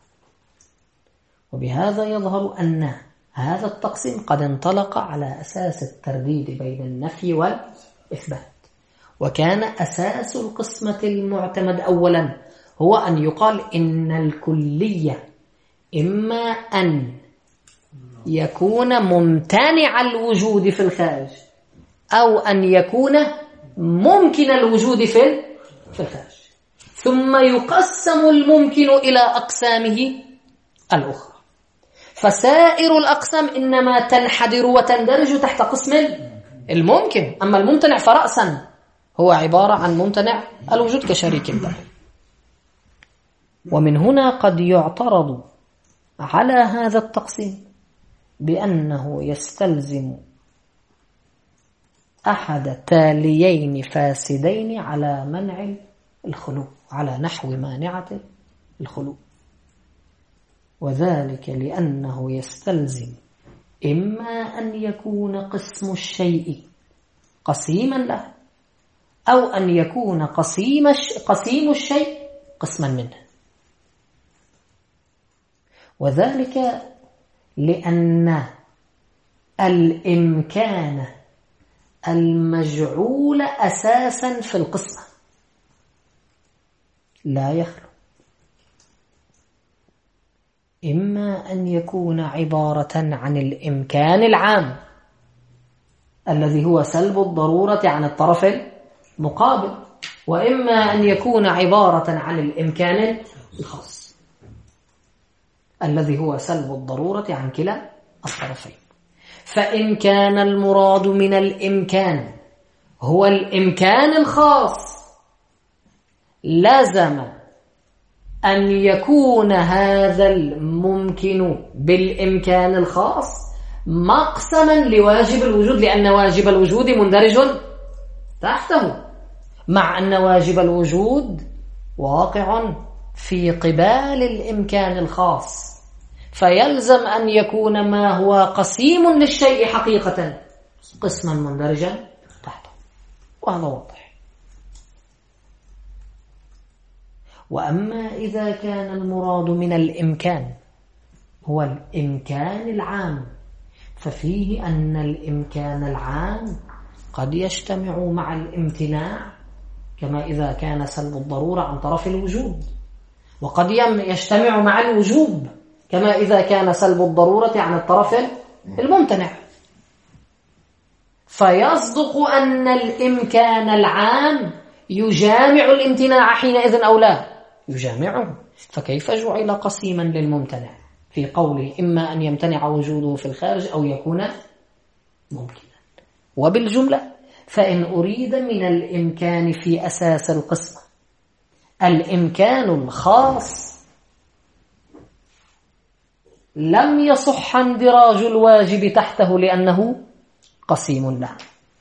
وبهذا يظهر أن هذا التقسيم قد انطلق على أساس الترديد بين النفي والإثبات، وكان أساس القسمة المعتمد أولا هو أن يقال إن الكلية إما أن يكون ممتنع الوجود في الخارج أو أن يكون ممكن الوجود في الخارج، ثم يقسم الممكن إلى أقسامه الأخرى. فسائر الأقسام إنما تنحدر وتندرج تحت قسم الممكن. أما الممتنع فرأسا هو عبارة عن ممتنع الوجود كشريك الله. ومن هنا قد يعترض على هذا التقسيم بأنه يستلزم أحد تاليين فاسدين على منع الخلو، على نحو مانعة الخلو، وذلك لأنه يستلزم إما أن يكون قسم الشيء قسيما له أو أن يكون قسيم قسيم الشيء قسما منه. وذلك لأن الإمكان المجعول أساسا في القسمة لا يخلو، إما أن يكون عبارة عن الإمكان العام الذي هو سلب الضرورة عن الطرف المقابل، وإما أن يكون عبارة عن الإمكان الخاص الذي هو سلب الضرورة عن كلا الطرفين. فإن كان المراد من الإمكان هو الإمكان الخاص لازم أن يكون هذا الممكن بالإمكان الخاص مقسما لواجب الوجود، لأن واجب الوجود مندرج تحته، مع أن واجب الوجود واقع في قبال الإمكان الخاص، فيلزم أن يكون ما هو قسيم للشيء حقيقة قسما مندرجا تحته، وهذا واضح. وأما إذا كان المراد من الإمكان هو الإمكان العام، ففيه أن الإمكان العام قد يجتمع مع الامتناع كما إذا كان سلب الضرورة عن طرف الوجود، وقد يجتمع مع الوجوب كما إذا كان سلب الضرورة عن الطرف الممتنع. فيصدق أن الإمكان العام يجامع الامتناع حينئذ أو لا يجامعه، فكيف جعل قسيما للممتنع في قوله إما أن يمتنع وجوده في الخارج أو يكون ممكنا؟ وبالجملة فإن أريد من الإمكان في أساس القسمة الإمكان الخاص لم يصح اندراج الواجب تحته لأنه قسيم له،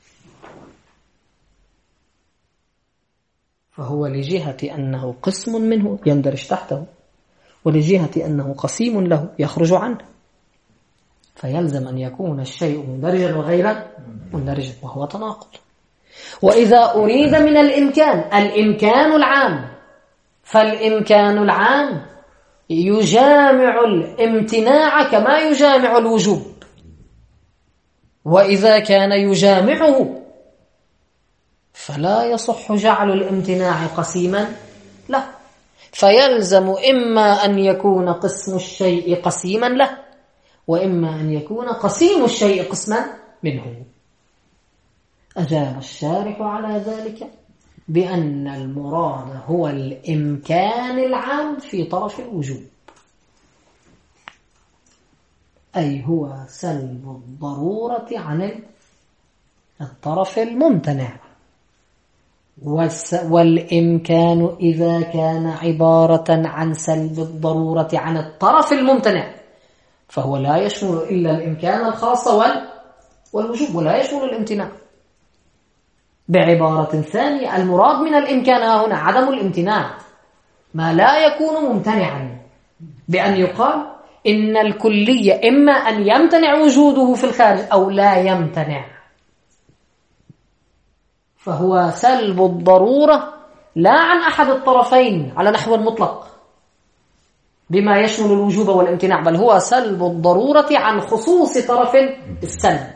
فهو لجهة أنه قسم منه يندرج تحته، ولجهة أنه قسيم له يخرج عنه، فيلزم أن يكون الشيء مندرجا وغير مندرجا، وهو تناقض. وإذا أريد من الإمكان الإمكان العام فالإمكان العام يجامع الامتناع كما يجامع الوجوب، وإذا كان يجامعه فلا يصح جعل الامتناع قسيما له، فيلزم إما أن يكون قسم الشيء قسيما له، وإما أن يكون قسيم الشيء قسما منه. أجاب الشارح على ذلك بأن المراد هو الإمكان العام في طرف الوجوب، أي هو سلب الضرورة عن الطرف الممتنع. والإمكان إذا كان عبارة عن سلب الضرورة عن الطرف الممتنع فهو لا يشمل إلا الإمكان الخاص والوجوب ولا يشمل الامتناع. بعبارة ثانية المراد من الإمكان هنا عدم الامتناع، ما لا يكون ممتنعا، بأن يقال إن الكلية إما أن يمتنع وجوده في الخارج أو لا يمتنع، فهو سلب الضرورة لا عن أحد الطرفين على نحو المطلق بما يشمل الوجوب والامتناع، بل هو سلب الضرورة عن خصوص طرف السلب.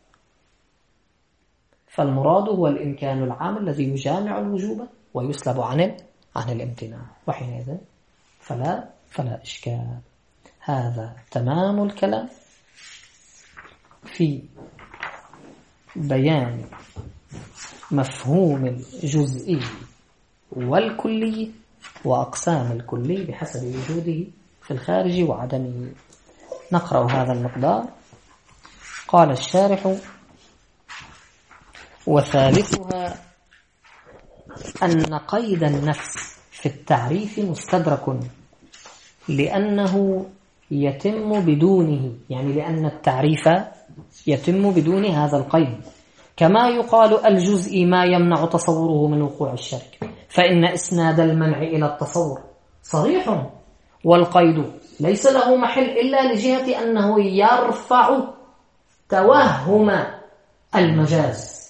فالمراد هو الإمكان العام الذي يجامع الوجوب ويسلب عن عن الامتناع، وحينئذ فلا فلا إشكال. هذا تمام الكلام في بيان مفهوم الجزئي والكلي وأقسام الكلي بحسب وجوده في الخارج وعدمه. نقرأ هذا المقدار. قال الشارح: وثالثها أن قيد النفس في التعريف مستدرك، لأنه يتم بدونه، يعني لأن التعريف يتم بدون هذا القيد، كما يقال الجزء ما يمنع تصوره من وقوع الشرك، فإن إسناد المنع إلى التصور صريح، والقيد ليس له محل إلا لجهة أنه يرفع توهم المجاز،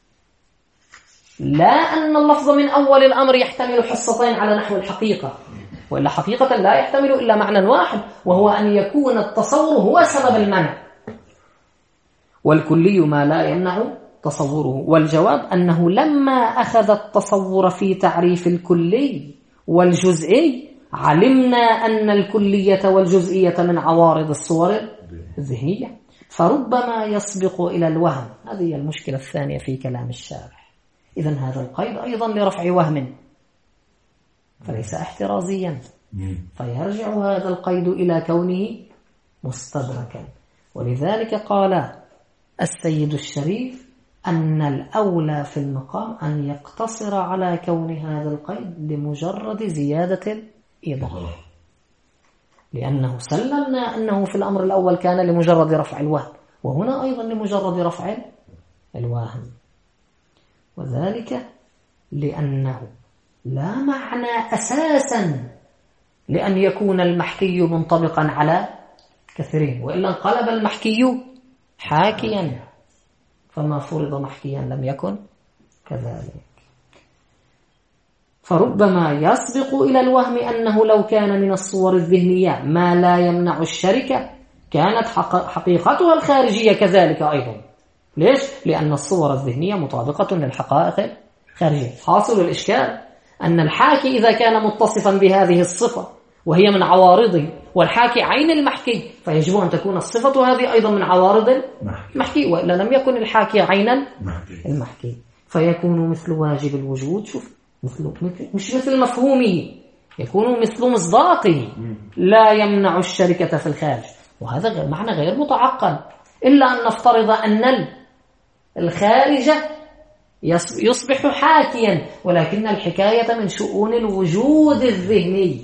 لا أن اللفظ من أول الأمر يحتمل حصتين على نحو الحقيقة، وإلا حقيقة لا يحتمل إلا معنى واحد، وهو أن يكون التصور هو سبب المنع، والكلي ما لا يمنع تصوره. والجواب أنه لما أخذ التصور في تعريف الكلي والجزئي علمنا أن الكلية والجزئية من عوارض الصور الذهنية، فربما يسبق إلى الوهم. هذه هي المشكلة الثانية في كلام الشارح. إذن هذا القيد أيضا لرفع وهم، فليس احترازيا، فيرجع هذا القيد إلى كونه مستدركا. ولذلك قال السيد الشريف أن الأولى في المقام أن يقتصر على كون هذا القيد لمجرد زيادة الإيضاح، لأنه سلمنا أنه في الأمر الأول كان لمجرد رفع الوهم، وهنا أيضا لمجرد رفع الوهم. وذلك لأنه لا معنى أساسا لأن يكون المحكي منطبقا على كثيرين، وإلا انقلب المحكي حاكيا، فما فرض محكيا لم يكن كذلك. فربما يسبق إلى الوهم أنه لو كان من الصور الذهنية ما لا يمنع الشركة كانت حقيقتها الخارجية كذلك أيضا. ليش؟ لأن الصور الذهنية مطابقة للحقائق الخارجية. حاصل الإشكال أن الحاكي إذا كان متصفا بهذه الصفة وهي من عوارضه، والحاكي عين المحكي، فيجب أن تكون الصفة هذه أيضا من عوارض المحكي، وإلا لم يكن الحاكي عينا المحكي، فيكون مثل واجب الوجود. شوف، مثل مش مثل مفهومه، يكون مثل مصداقه، لا يمنع الشركة في الخارج. وهذا معنى غير متعقل، إلا أن نفترض أن الخارج يصبح حاكيا، ولكن الحكاية من شؤون الوجود الذهني.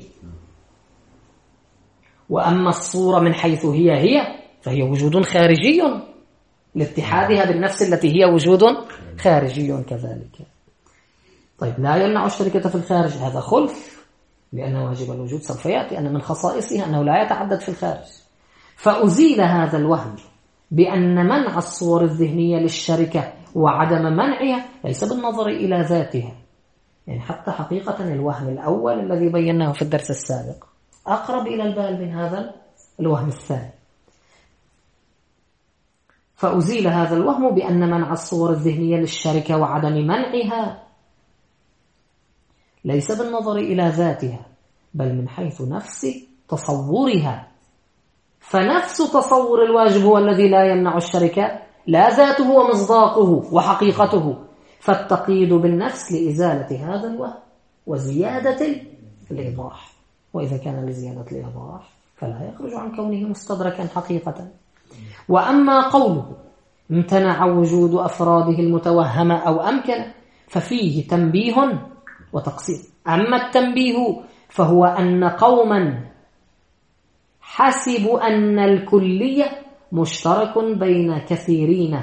وأما الصورة من حيث هي هي فهي وجود خارجي لاتحادها بالنفس التي هي وجود خارجي كذلك. طيب، لا يمنع الشركة في الخارج، هذا خلف، لأن واجب الوجود سوف يأتي أن من خصائصه أنه لا يتعدد في الخارج. فأزيل هذا الوهم بأن منع الصور الذهنية للشركة وعدم منعها ليس بالنظر إلى ذاتها، يعني حتى حقيقة الوهم الأول الذي بيناه في الدرس السابق أقرب إلى البال من هذا الوهم الثاني. فأزيل هذا الوهم بأن منع الصور الذهنية للشركة وعدم منعها ليس بالنظر إلى ذاتها، بل من حيث نفس تصورها. فنفس تصور الواجب هو الذي لا يمنع الشركة، لا ذاته ومصداقه وحقيقته. فالتقييد بالنفس لإزالة هذا الوهم وزيادة الإيضاح، وإذا كان لزيادة الإيضاح فلا يخرج عن كونه مستدركا حقيقة. وأما قوله امتنع وجود أفراده المتوهمة أو أمكن ففيه تنبيه وتقصير. أما التنبيه فهو أن قوما حسبوا أن الكلية مشترك بين كثيرين،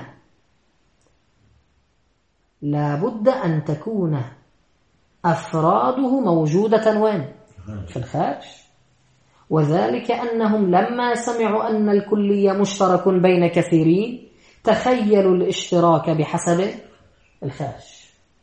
لا بد أن تكون أفراده موجودة وين؟ في الخارج. وذلك أنهم لما سمعوا أن الكلية مشترك بين كثيرين تخيلوا الاشتراك بحسب الخارج.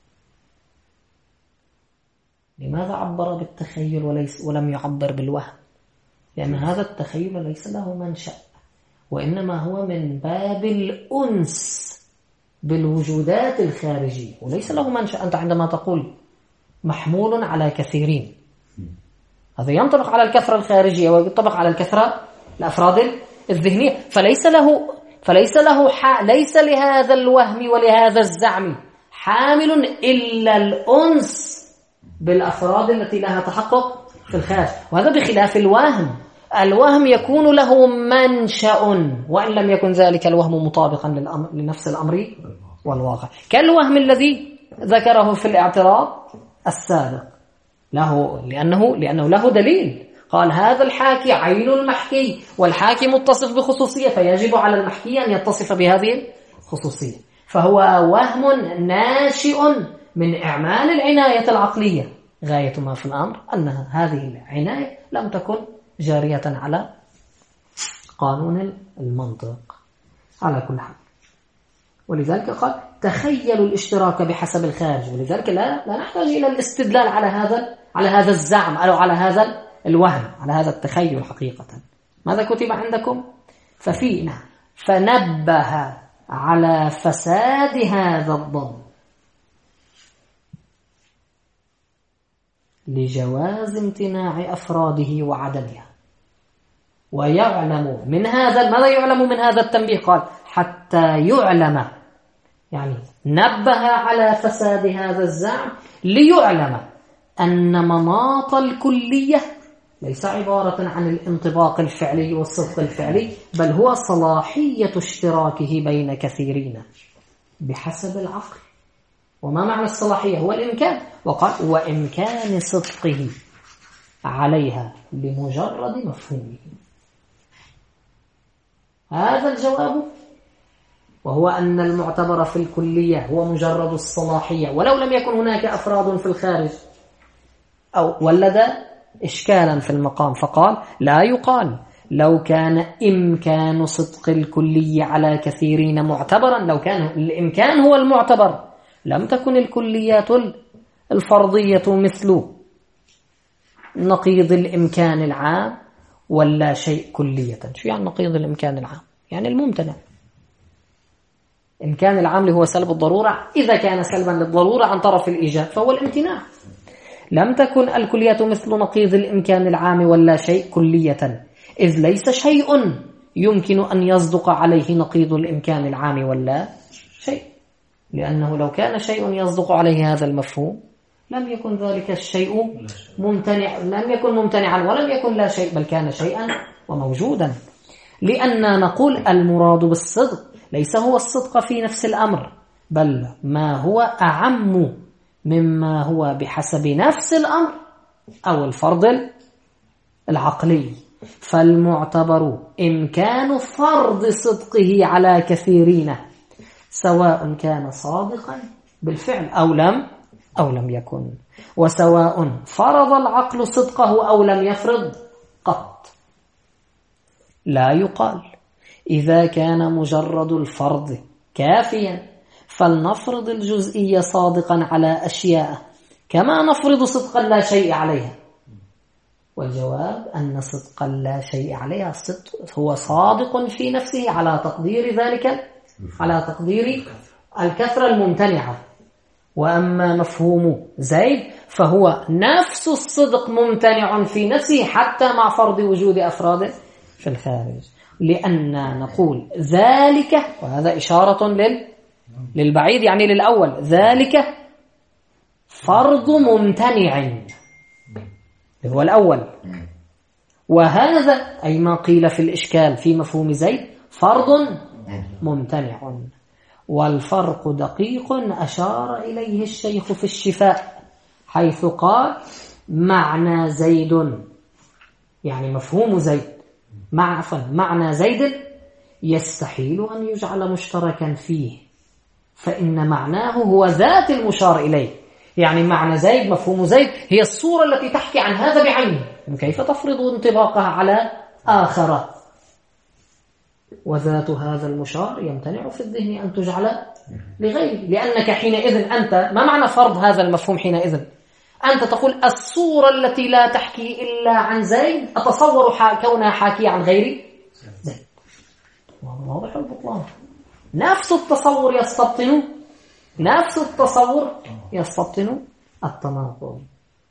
لماذا عبر بالتخيل وليس ولم يعبر بالوهم؟ لأن هذا التخيل ليس له منشأ، وإنما هو من باب الأنس بالوجودات الخارجية، وليس له منشأ. أنت عندما تقول محمول على كثيرين، هذا ينطبق على الكثرة الخارجية وينطبق على الكثرة الأفراد الذهنية، فليس له فليس له ح... ليس لهذا الوهم ولهذا الزعم حامل إلا الأنس بالأفراد التي لها تحقق في الخارج. وهذا بخلاف الوهم. الوهم يكون له منشأ، وإن لم يكن ذلك الوهم مطابقا للأمر... لنفس الأمر والواقع، كالوهم الذي ذكره في الاعتراض السابق له، لأنه, لأنه له دليل. قال هذا الحاكي عين المحكي، والحاكي متصف بخصوصية، فيجب على المحكي أن يتصف بهذه الخصوصية. فهو وهم ناشئ من إعمال العناية العقلية. غاية ما في الأمر أن هذه العناية لم تكن جارية على قانون المنطق على كل حال. ولذلك قال تخيلوا الاشتراك بحسب الخارج. ولذلك لا, لا نحتاج إلى الاستدلال على هذا على هذا الزعم أو على هذا الوهم، على هذا التخيل حقيقة. ماذا كتب عندكم؟ ففينا فنبه على فساد هذا الظن. لجواز امتناع أفراده وعدمها. ويعلم من هذا، ماذا يعلم من هذا التنبيه؟ قال حتى يعلم، يعني نبه على فساد هذا الزعم ليعلم أن مناط الكلية ليس عبارة عن الانطباق الفعلي والصدق الفعلي، بل هو صلاحية اشتراكه بين كثيرين بحسب العقل. وما معنى الصلاحية؟ هو الإمكان، وقال وإمكان صدقه عليها لمجرد مفهومه. هذا الجواب، وهو أن المعتبر في الكلية هو مجرد الصلاحية ولو لم يكن هناك أفراد في الخارج، أو ولد إشكالا في المقام، فقال لا يقال لو كان إمكان صدق الكلية على كثيرين معتبرا، لو كان الإمكان هو المعتبر لم تكن الكليات الفرضية مثل نقيض الإمكان العام ولا شيء كلية. شو يعني نقيض الإمكان العام؟ يعني الممتنع. إمكان العام اللي هو سلب الضرورة، إذا كان سلبا للضرورة عن طرف الإيجاب فهو الامتناع. لم تكن الكلية مثل نقيض الإمكان العام ولا شيء كلية، إذ ليس شيء يمكن أن يصدق عليه نقيض الإمكان العام ولا شيء، لأنه لو كان شيء يصدق عليه هذا المفهوم لم يكن ذلك الشيء ممتنع، لم يكن ممتنعا ولم يكن لا شيء، بل كان شيئا وموجودا. لأننا نقول المراد بالصدق ليس هو الصدق في نفس الأمر، بل ما هو أعم مما هو بحسب نفس الأمر أو الفرض العقلي. فالمعتبر إمكان فرض صدقه على كثيرين سواء كان صادقا بالفعل أو لم أو لم يكن، وسواء فرض العقل صدقه أو لم يفرض قط. لا يقال إذا كان مجرد الفرض كافيا فلنفرض الجزئية صادقا على أشياء كما نفرض صدقا لا شيء عليها. والجواب أن صدقا لا شيء عليها الصدق هو صادق في نفسه على تقدير ذلك، على تقدير الكثرة الممتنعة. وأما مفهوم زيد فهو نفس الصدق ممتنع في نفسه حتى مع فرض وجود أفراد في الخارج، لأن نقول ذلك، وهذا إشارة لل للبعيد يعني للأول، ذلك فرض ممتنع هو الأول، وهذا أي ما قيل في الإشكال في مفهوم زيد فرض ممتنع. والفرق دقيق أشار إليه الشيخ في الشفاء حيث قال معنى زيد، يعني مفهوم زيد مع معنى زيد يستحيل أن يجعل مشتركا فيه، فإن معناه هو ذات المشار إليه. يعني معنى زيد، مفهوم زيد هي الصورة التي تحكي عن هذا بعينه، كيف تفرض انطباقها على آخر؟ وذات هذا المشار يمتنع في الذهن أن تجعل لغيره، لأنك حينئذ أنت، ما معنى فرض هذا المفهوم حينئذ؟ أنت تقول الصورة التي لا تحكي إلا عن زيد أتصور كونها حاكية عن غير زيد. واضح البطلان. نفس التصور يستبطن نفس التصور يستبطن التناقض.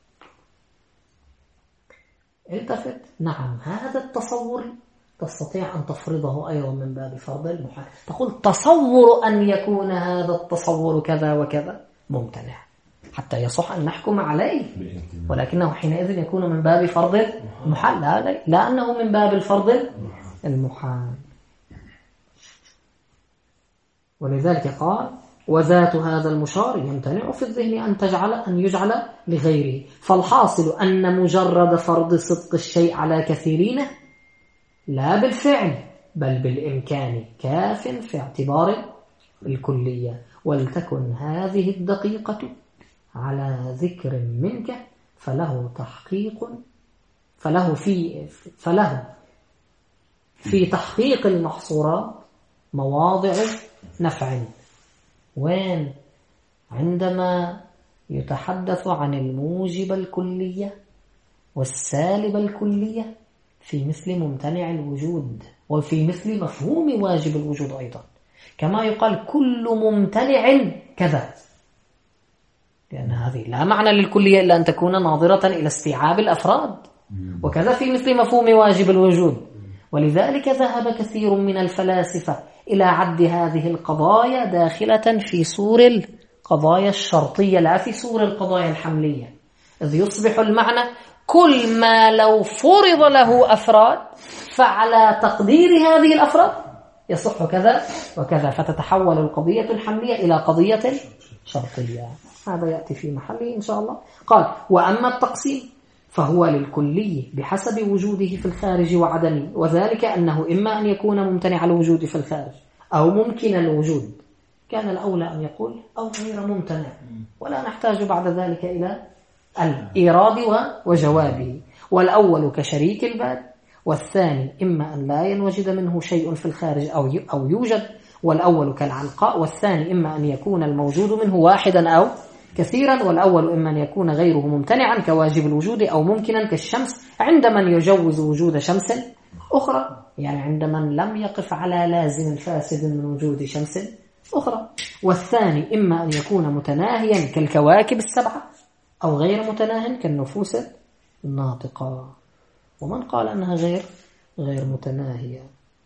التفت، نعم هذا التصور تستطيع أن تفرضه أيضا من باب فرض المحال. تقول تصور أن يكون هذا التصور كذا وكذا ممتنع حتى يصح أن نحكم عليه، ولكنه حينئذ يكون من باب فرض المحال، لا, لا أنه من باب الفرض المحال. ولذلك قال وذات هذا المشار يمتنع في الذهن أن تجعل أن يجعل لغيره. فالحاصل أن مجرد فرض صدق الشيء على كثيرين لا بالفعل بل بالإمكان كاف في اعتبار الكلية. ولتكن هذه الدقيقة على ذكر منك فله تحقيق فله في فله في تحقيق المحصورات مواضع نفع. وين؟ عندما يتحدث عن الموجب الكلية والسالب الكلية في مثل ممتنع الوجود، وفي مثل مفهوم واجب الوجود أيضا، كما يقال كل ممتنع كذا، لأن هذه لا معنى للكلية إلا أن تكون ناظرة إلى استيعاب الأفراد، وكذا في مثل مفهوم واجب الوجود. ولذلك ذهب كثير من الفلاسفة إلى عد هذه القضايا داخلة في سور القضايا الشرطية لا في سور القضايا الحملية، إذ يصبح المعنى كل ما لو فرض له أفراد فعلى تقدير هذه الأفراد يصح كذا وكذا، فتتحول القضية الحملية إلى قضية شرطية. هذا يأتي في محله إن شاء الله. قال: وأما التقسيم فهو للكلي بحسب وجوده في الخارج وعدمه، وذلك أنه إما أن يكون ممتنع الوجود في الخارج أو ممكن الوجود. كان الأولى أن يقول أو غير ممتنع، ولا نحتاج بعد ذلك إلى الإيراد وجوابه. والأول كشريك الباد، والثاني إما أن لا ينوجد منه شيء في الخارج أو يوجد. والأول كالعلقاء، والثاني إما أن يكون الموجود منه واحدا أو كثيرا. والأول إما أن يكون غيره ممتنعا كواجب الوجود أو ممكنا كالشمس عند من يجوز وجود شمس أخرى، يعني عند من لم يقف على لازم فاسد من وجود شمس أخرى. والثاني إما أن يكون متناهيا كالكواكب السبعة أو غير متناه كالنفوس الناطقة. ومن قال أنها غير غير متناهية،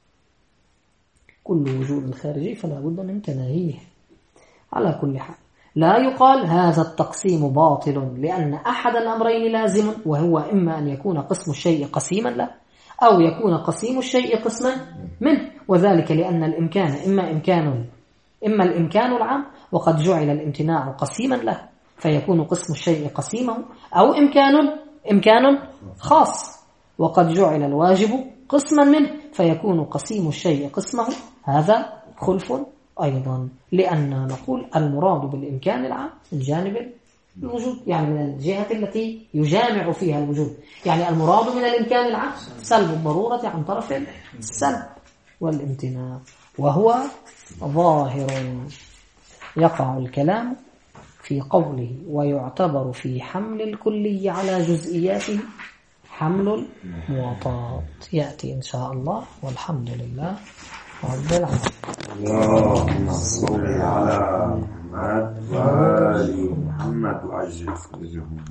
كل وجود خارجي فلا بد من تناهيه. على كل حال لا يقال هذا التقسيم باطل، لأن أحد الأمرين لازم، وهو إما أن يكون قسم الشيء قسيما له أو يكون قسيم الشيء قسما منه، وذلك لأن الإمكان إما إمكان إما الإمكان العام وقد جعل الامتناع قسيما له فيكون قسم الشيء قسيمه، أو إمكان إمكان خاص وقد جعل الواجب قسما منه فيكون قسيم الشيء قسمه. هذا خلف أيضا، لأن نقول المراد بالإمكان العام من جانب الوجود، يعني من الجهة التي يجامع فيها الوجود. يعني المراد من الإمكان العام سلب الضرورة عن طرف السلب والامتناع، وهو ظاهر. يقع الكلام في قوله ويعتبر في حمل الكلي على جزئياته حمل المواطات. يأتي إن شاء الله، والحمد لله رب العالمين. اللهم صل على محمد وآل محمد وعجل فرجهم.